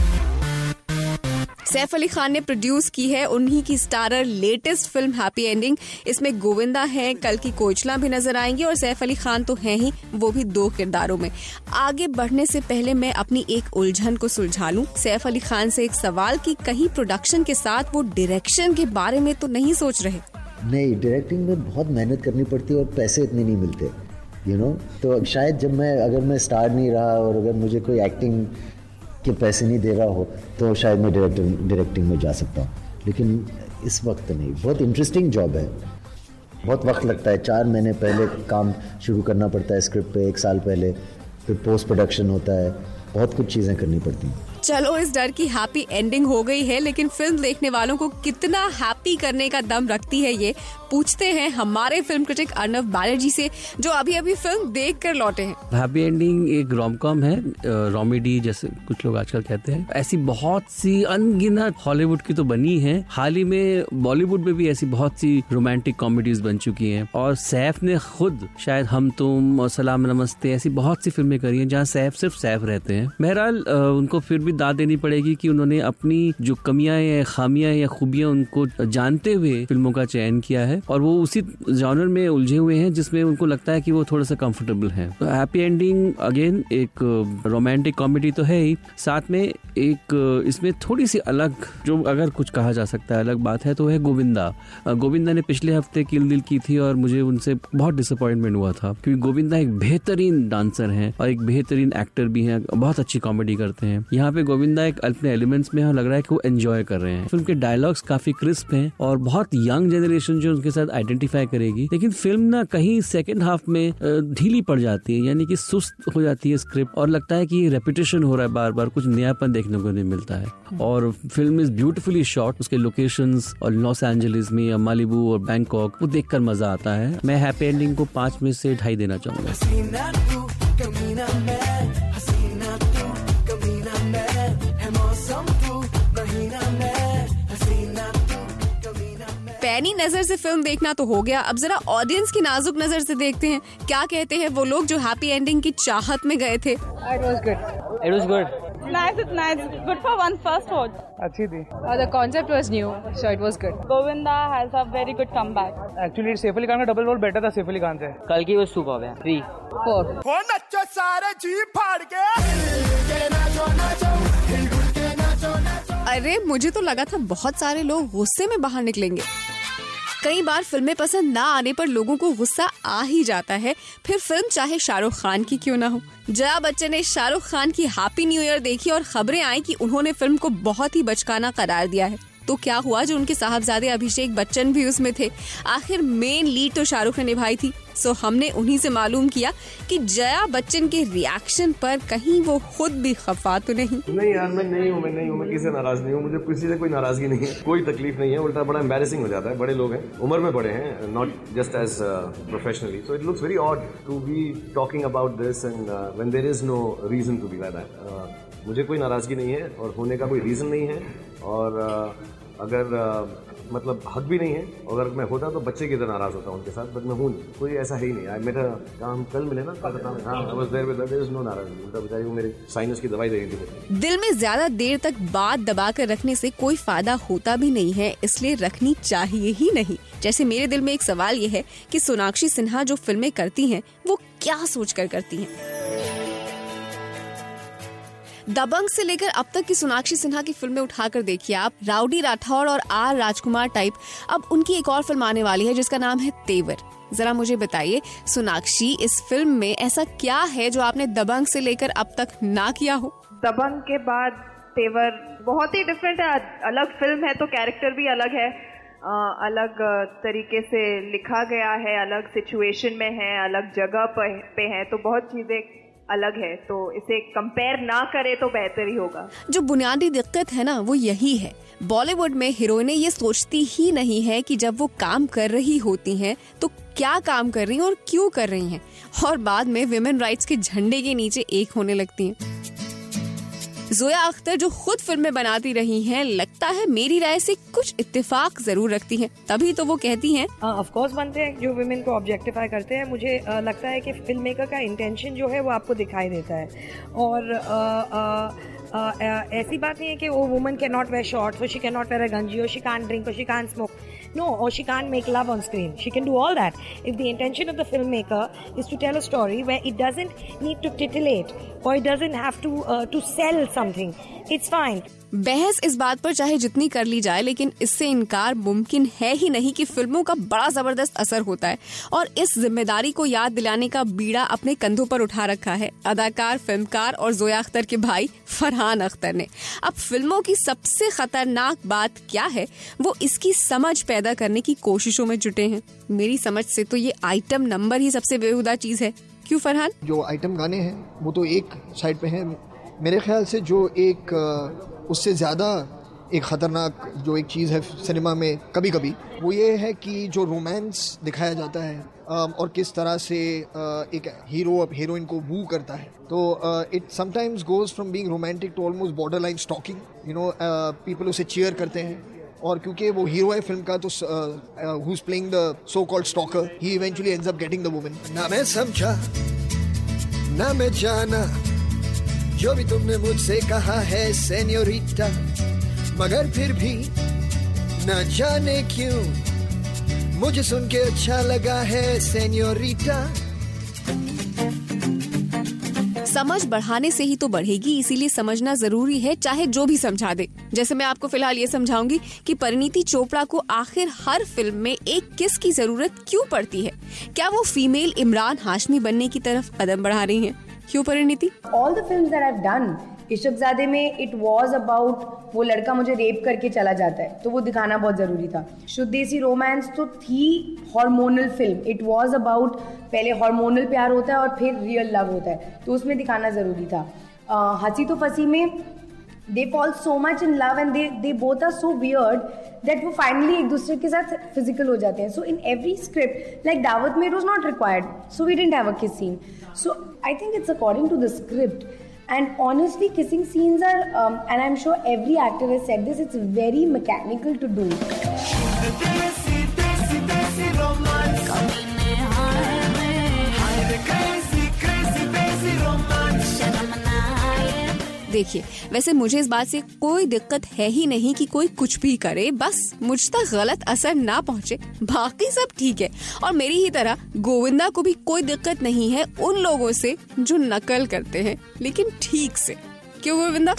सैफ अली खान ने प्रोड्यूस की है उन्हीं की starrer latest film Happy Ending. इसमें गोविंदा है, कल की कोचला भी नजर आएंगी और सैफ अली खान तो हैं ही, वो भी दो किरदारों में। आगे बढ़ने से पहले मैं अपनी एक उलझन को सुलझा लूं। सैफ अली खान से एक सवाल कि कहीं प्रोडक्शन के साथ वो डायरेक्शन के बारे में तो नहीं सोच रहे? नहीं, डायरेक्टिंग में बहुत मेहनत करनी पड़ती है और पैसे इतने नहीं मिलते, यू नो। तो शायद जब मैं अगर मैं स्टार नहीं रहा और अगर मुझे कोई एक्टिंग के पैसे नहीं दे रहा हो तो शायद मैं डायरेक्टर डायरेक्टिंग में जा सकता हूँ, लेकिन इस वक्त नहीं। बहुत इंटरेस्टिंग जॉब है, बहुत वक्त लगता है। चार महीने पहले काम शुरू करना पड़ता है स्क्रिप्ट पे, एक साल पहले, फिर पोस्ट प्रोडक्शन होता है, बहुत कुछ चीज़ें करनी पड़ती हैं। चलो इस डर की हैप्पी एंडिंग हो गई है, लेकिन फिल्म देखने वालों को कितना हैप्पी करने का दम रखती है ये पूछते हैं हमारे फिल्म क्रिटिक अर्नव बैनर्जी से, जो अभी अभी फिल्म देख कर लौटे हैं। हैप्पी एंडिंग एक रोम कॉम है, रोमेडी जैसे कुछ लोग आजकल कहते हैं। ऐसी बहुत सी अनगिनत हॉलीवुड की तो बनी है, हाल ही में बॉलीवुड में भी ऐसी बहुत सी रोमांटिक कॉमेडीज बन चुकी हैं और सैफ ने खुद शायद हम तुम और सलाम नमस्ते ऐसी बहुत सी फिल्में करी हैं जहाँ सैफ सिर्फ सैफ रहते हैं। बहरहाल उनको फिर भी दाद देनी पड़ेगी कि उन्होंने अपनी जो कमियां या खामियां या खूबियां उनको जानते हुए फिल्मों का चयन किया है और वो उसी जॉनर में उलझे हुए हैं जिसमें उनको लगता है कि वो थोड़ा सा कंफर्टेबल हैं। तो हैप्पी एंडिंग अगेन एक रोमांटिक कॉमेडी तो है ही, साथ में एक इसमें थोड़ी सी अलग, जो अगर कुछ कहा जा सकता है अलग बात है, तो है गोविंदा। गोविंदा ने पिछले हफ्ते किल दिल की थी और मुझे उनसे बहुत डिसअपॉइंटमेंट हुआ था, क्योंकि गोविंदा एक बेहतरीन डांसर हैं और एक बेहतरीन एक्टर भी हैं, बहुत अच्छी कॉमेडी करते हैं। यहाँ पे गोविंदा एक अपने एलिमेंट्स में लग रहा है कि वो एंजॉय कर रहे हैं। फिल्म के डायलॉग्स काफी क्रिस्प हैं और बहुत यंग जनरेशन जो उनके साथ आइडेंटिफाई करेगी, लेकिन फिल्म ना कहीं सेकंड हाफ में ढीली पड़ जाती है, यानी कि सुस्त हो जाती है स्क्रिप्ट और लगता है कि रेपिटेशन हो रहा है, बार बार कुछ नयापन देखने को नहीं मिलता है। और फिल्म इज ब्यूटीफुली शॉट, उसके लोकेशंस और लॉस एंजलिस में या मालिबू और बैंकॉक, वो देखकर मजा आता है। मैं हैप्पी एंडिंग को पांच में से ढाई देना चाहूंगा। पैनी नजर से फिल्म देखना तो हो गया, अब जरा ऑडियंस की नाजुक नजर से देखते हैं क्या कहते हैं वो लोग जो हैप्पी एंडिंग की चाहत में गए थे। It was good. It was good. Nice, it's nice. Good for one first watch. अच्छी थी. Uh, the concept was new, so it was good. Govinda has a very good comeback. Actually, Saif Ali Khan का double role better था सैफ अली खान से. कल की वो super है. Three. Four. हो नच्चो सारे जी फाड़ के. अरे मुझे तो लगा था बहुत सारे लोग गुस्से में बाहर निकलेंगे। कई बार फिल्में पसंद ना आने पर लोगों को गुस्सा आ ही जाता है, फिर फिल्म चाहे शाहरुख खान की क्यों ना हो। जया बच्चन ने शाहरुख खान की हैप्पी न्यू ईयर देखी और खबरें आई कि उन्होंने फिल्म को बहुत ही बचकाना करार दिया है। तो क्या हुआ जो उनके साहबजादे अभिषेक बच्चन भी उसमें थे। आखिर मेन लीड तो शाहरुख ने निभाई थी, सो हमने उन्हीं से मालूम किया कि जया बच्चन के रिएक्शन पर कहीं वो खुद भी खफा तो नहीं। नहीं यार, मैं नहीं हूँ, मैं नहीं हूँ, मैं किसी से नाराज नहीं हूँ, मुझे किसी से कोई नाराजगी नहीं है, कोई तकलीफ नहीं है, उल्टा बड़ा एम्बैरेसिंग हो जाता है। बड़े लोग हैं, उम्र में बड़े हैं, not just age professionally, so it looks very odd to be talking about this and when there is no reason to be like that. मुझे कोई नाराजगी नहीं है और होने का कोई रीजन नहीं है, और uh, अगर आ, मतलब हक भी नहीं है, अगर मैं होता तो बच्चे की तरह नाराज होता उनके साथ, बट मैं हूँ नहीं, कोई ऐसा है ही नहीं। आई मेरा काम कल मिले ना, हाँ, I was there with there is no नाराजगी। उनका बेचारी वो मेरे साइनस की दवाई दे रही थी। दिल में ज्यादा देर तक बात दबा कर रखने से कोई फायदा होता भी नहीं है, इसलिए रखनी चाहिए ही नहीं। जैसे मेरे दिल में एक सवाल ये है कि सोनाक्षी सिन्हा जो फिल्में करती हैं वो क्या सोच कर करती हैं। दबंग से लेकर अब तक की सोनाक्षी सिन्हा की फिल्में उठाकर देखिए आप, राउडी राठौड़ और आर राजकुमार टाइप। अब उनकी एक और फिल्म आने वाली है जिसका नाम है तेवर। जरा मुझे बताइए सोनाक्षी, इस फिल्म में ऐसा क्या है जो आपने दबंग से लेकर अब तक ना किया हो? दबंग के बाद तेवर बहुत ही डिफरेंट है, अलग फिल्म है तो कैरेक्टर भी अलग है। الگ طریقے سے لکھا گیا ہے, الگ سچویشن میں ہے, الگ جگہ پہ ہے, تو بہت چیزیں الگ ہے, تو اسے کمپیئر نہ کرے تو بہتر ہی ہوگا. جو بنیادی دقت ہے نا وہ یہی ہے, بالی ووڈ میں ہیروئنیں یہ سوچتی ہی نہیں ہے کہ جب وہ کام کر رہی ہوتی ہیں تو کیا کام کر رہی ہیں اور کیوں کر رہی ہیں, اور بعد میں ویمن رائٹس کے جھنڈے کے نیچے ایک ہونے لگتی ہیں. زویا اختر جو خود فلمیں بناتی رہی ہیں, لگتا ہے میری رائے سے کچھ اتفاق ضرور رکھتی ہیں, تبھی تو وہ کہتی ہیں آف کورس بنتے ہیں جو ویمن کو آبجیکٹیفائی کرتے ہیں. مجھے لگتا ہے کہ فلم میکر کا انٹینشن جو ہے وہ آپ کو دکھائی دیتا ہے, اور ایسی بات نہیں ہے کہ وہ woman can not wear shorts, she can not wear a ganji, اور شی کانٹ ڈرنک, اور she can't smoke. No, or she can't make love on screen. She can do all that. If the intention of the filmmaker is to tell a story where it doesn't need to titillate or it doesn't have to uh, to sell something, it's fine. بحث اس بات پر چاہے جتنی کر لی جائے, لیکن اس سے انکار ممکن ہے ہی نہیں کہ فلموں کا بڑا زبردست اثر ہوتا ہے, اور اس ذمہ داری کو یاد دلانے کا بیڑا اپنے کندھوں پر اٹھا رکھا ہے اداکار, فلمکار اور زویا اختر کے بھائی فرحان اختر نے. اب فلموں کی سب سے خطرناک بات کیا ہے, وہ اس کی سمجھ پیدا کرنے کی کوششوں میں جٹے ہیں. میری سمجھ سے تو یہ آئٹم نمبر ہی سب سے بےہودہ چیز ہے. کیوں فرحان؟ جو آئٹم گانے ہیں وہ تو ایک سائڈ پہ ہیں, میرے خیال سے جو ایک اس سے زیادہ ایک خطرناک جو ایک چیز ہے سنیما میں کبھی کبھی, وہ یہ ہے کہ جو رومانس دکھایا جاتا ہے اور کس طرح سے ایک ہیرو اب ہیروئن کو وو کرتا ہے, تو it sometimes goes from being romantic to almost borderline stalking. You know people اسے چیئر کرتے ہیں, اور کیونکہ وہ ہیرو ہے فلم کا, تو who is playing the so called stalker, he eventually ends up getting the woman. نہ میں سمجھا نہ میں جانا جو بھی تم نے مجھ سے کہا ہے سینیوریٹا, مگر پھر بھی نہ جانے کیوں مجھے سن کے اچھا لگا ہے سینیوریٹا. سمجھ بڑھانے سے ہی تو بڑھے گی, اسی لیے سمجھنا ضروری ہے چاہے جو بھی سمجھا دے. جیسے میں آپ کو فی الحال یہ سمجھاؤں گی کہ پرینیتی چوپڑا کو آخر ہر فلم میں ایک کس کی ضرورت کیوں پڑتی ہے. کیا وہ فیمیل عمران ہاشمی بننے کی طرف قدم بڑھا رہی ہیں؟ کیوں Parineeti? All the films that I've done, عشق زادے میں it was about وہ لڑکا مجھے ریپ کر کے چلا جاتا ہے, تو وہ دکھانا بہت ضروری تھا. شدھ دیسی رومانس تو تھی hormonal film, it was about پہلے ہارمونل پیار ہوتا ہے اور پھر ریئل لو ہوتا ہے, تو اس میں دکھانا ضروری تھا. ہنسی تو پھنسی میں they fall so much in love and they they both are so weird that وہ finally ایک دوسرے کے ساتھ physical ہو جاتے ہیں. So in every script, like دعوت میں it was not required, so we didn't have a kiss scene. So I think it's according to the script. And honestly, kissing scenes are, um, and I'm sure every actor has said this, it's very mechanical to do. دیکھیے, ویسے مجھے اس بات سے کوئی دقت ہے ہی نہیں کہ کوئی کچھ بھی کرے, بس مجھ تک غلط اثر نہ پہنچے, باقی سب ٹھیک ہے. اور میری ہی طرح گووندا کو بھی کوئی دقت نہیں ہے ان لوگوں سے جو نقل کرتے ہیں لیکن ٹھیک سے. کیوں گووندا؟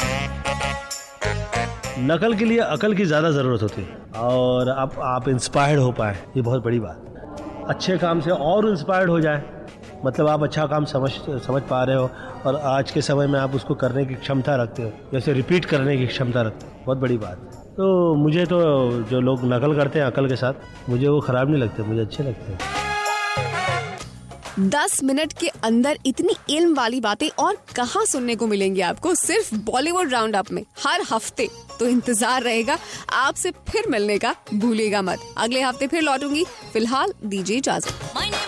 نقل کے لیے عقل کی زیادہ ضرورت ہوتی ہے, اور اب آپ انسپائرڈ ہو پائے, یہ بہت بڑی بات. اچھے کام سے اور انسپائرڈ ہو جائے, مطلب آپ اچھا کام سمجھ سمجھ پا رہے ہو, اور آج کے سمے میں آپ اس کو کرنے کی کھمتا رکھتے ہو, جیسے ریپیٹ کرنے کی کھمتا رکھتے ہو, بہت بڑی بات. تو مجھے تو جو لوگ نقل کرتے ہیں عقل کے ساتھ, مجھے وہ خراب نہیں لگتے, مجھے اچھے لگتے ہیں. دس منٹ کے اندر اتنی علم والی باتیں اور کہاں سننے کو ملیں گی آپ کو, صرف بالی ووڈ راؤنڈ اپ میں ہر ہفتے. تو انتظار رہے گا آپ سے پھر ملنے کا, بھولے گا مت. اگلے ہفتے پھر لوٹوں گی, فی الحال دیجیے اجازت.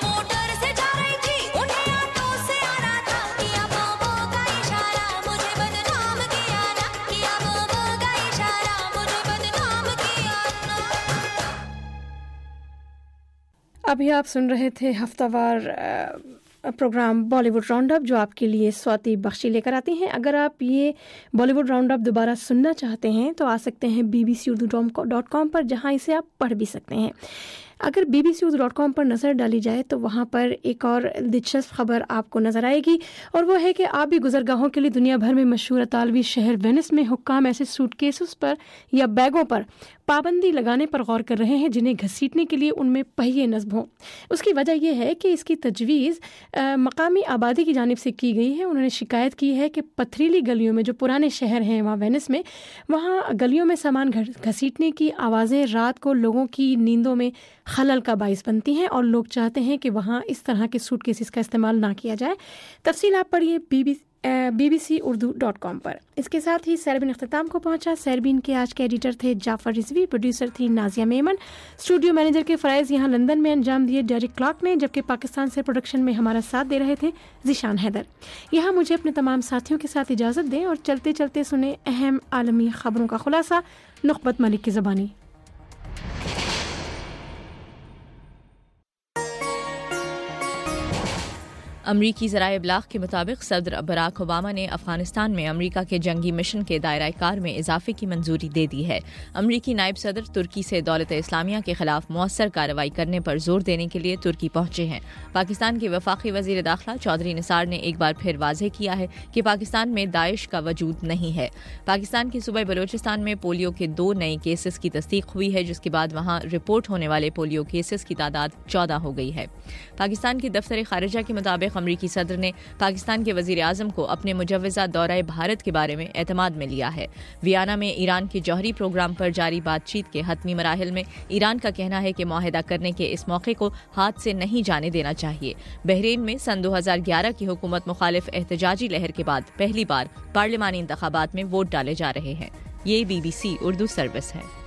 ابھی آپ سن رہے تھے ہفتہ وار programme Bollywood round up, جو آپ کے لیے سواتی بخشی لے کر آتے ہیں. اگر آپ یہ بالی ووڈ راؤنڈ اپ دوبارہ سننا چاہتے ہیں تو آ سکتے ہیں B B C Urdu dot com پر, جہاں اسے آپ پڑھ بھی سکتے ہیں. अगर B B C Urdu dot com पर नज़र डाली जाए तो वहाँ पर एक और दिलचस्प खबर आपको नज़र आएगी, और वो है कि आप भी गुजरगाहों के लिए दुनिया भर में मशहूर इतालवी शहर वेनिस में हुक्काम ऐसे सूटकेसेस पर या बैगों पर पाबंदी लगाने पर गौर कर रहे हैं जिन्हें घसीटने के लिए उनमें पहिए नस्ब हों। उसकी वजह यह है कि इसकी तजवीज़ मकामी आबादी की जानिब से की गई है। उन्होंने शिकायत की है कि पथरीली गलियों में, जो पुराने शहर हैं वहाँ वेनिस में, वहाँ गलियों में सामान घसीटने की आवाज़ें रात को लोगों की नींदों में खलल का बाइस बनती हैं, और लोग चाहते हैं कि वहाँ इस तरह के सूटकेसेस का इस्तेमाल ना किया जाए। तफसील आप पढ़िए बीबी B B C Urdu dot com पर। इसके साथ ही सैरबीन अख्ताम को पहुंचा। सैरबीन के आज के एडिटर थे जाफर रिजवी, प्रोड्यूसर थी नाजिया मेमन, स्टूडियो मैनेजर के फ़राइज़ यहाँ लंदन में अंजाम दिए डेरिक क्लार्क ने, जबकि पाकिस्तान से प्रोडक्शन में हमारा साथ दे रहे थे ज़ीशान हैदर। यहाँ मुझे अपने तमाम साथियों के साथ इजाज़त दें और चलते चलते सुने अहम आलमी खबरों का खुलासा नुखबत मलिक की ज़बानी। अमरीकी ज़राए इब्लाग के मुताबिक सदर बराक ओबामा ने अफगानिस्तान में अमरीका के जंगी मिशन के दायरा कार में इजाफे की मंजूरी दे दी है। अमरीकी नायब सदर तुर्की से दौलत इस्लामिया के खिलाफ मौसर कार्रवाई करने पर जोर देने के लिए तुर्की पहुंचे हैं। पाकिस्तान के वफाकी वजीर दाखिला चौधरी निसार ने एक बार फिर वाज़ेह किया है कि पाकिस्तान में दाइश का वजूद नहीं है। पाकिस्तान के सूबे बलूचिस्तान में पोलियो के दो नए केसेस की तस्दीक हुई है, जिसके बाद वहाँ रिपोर्ट होने वाले पोलियो केसेस की तादाद चौदह हो गई है। पाकिस्तान के दफ्तर खारिजा के मुताबिक अमरीकी सदर ने पाकिस्तान के वजीर आज़म को अपने मुजव्वज़ा दौरा भारत के बारे में एतमाद में लिया है। वियना में ईरान के जौहरी प्रोग्राम पर जारी बातचीत के हतमी मराहिल में ईरान का कहना है कि मुआहिदा करने के इस मौके को हाथ से नहीं जाने देना चाहिए। बहरीन में सन दो हज़ार ग्यारह की हुकूमत मुखालिफ एहतजाजी लहर के बाद पहली बार पार्लिमानी इंतखाबात में वोट डाले जा रहे हैं। ये B B C Urdu service है।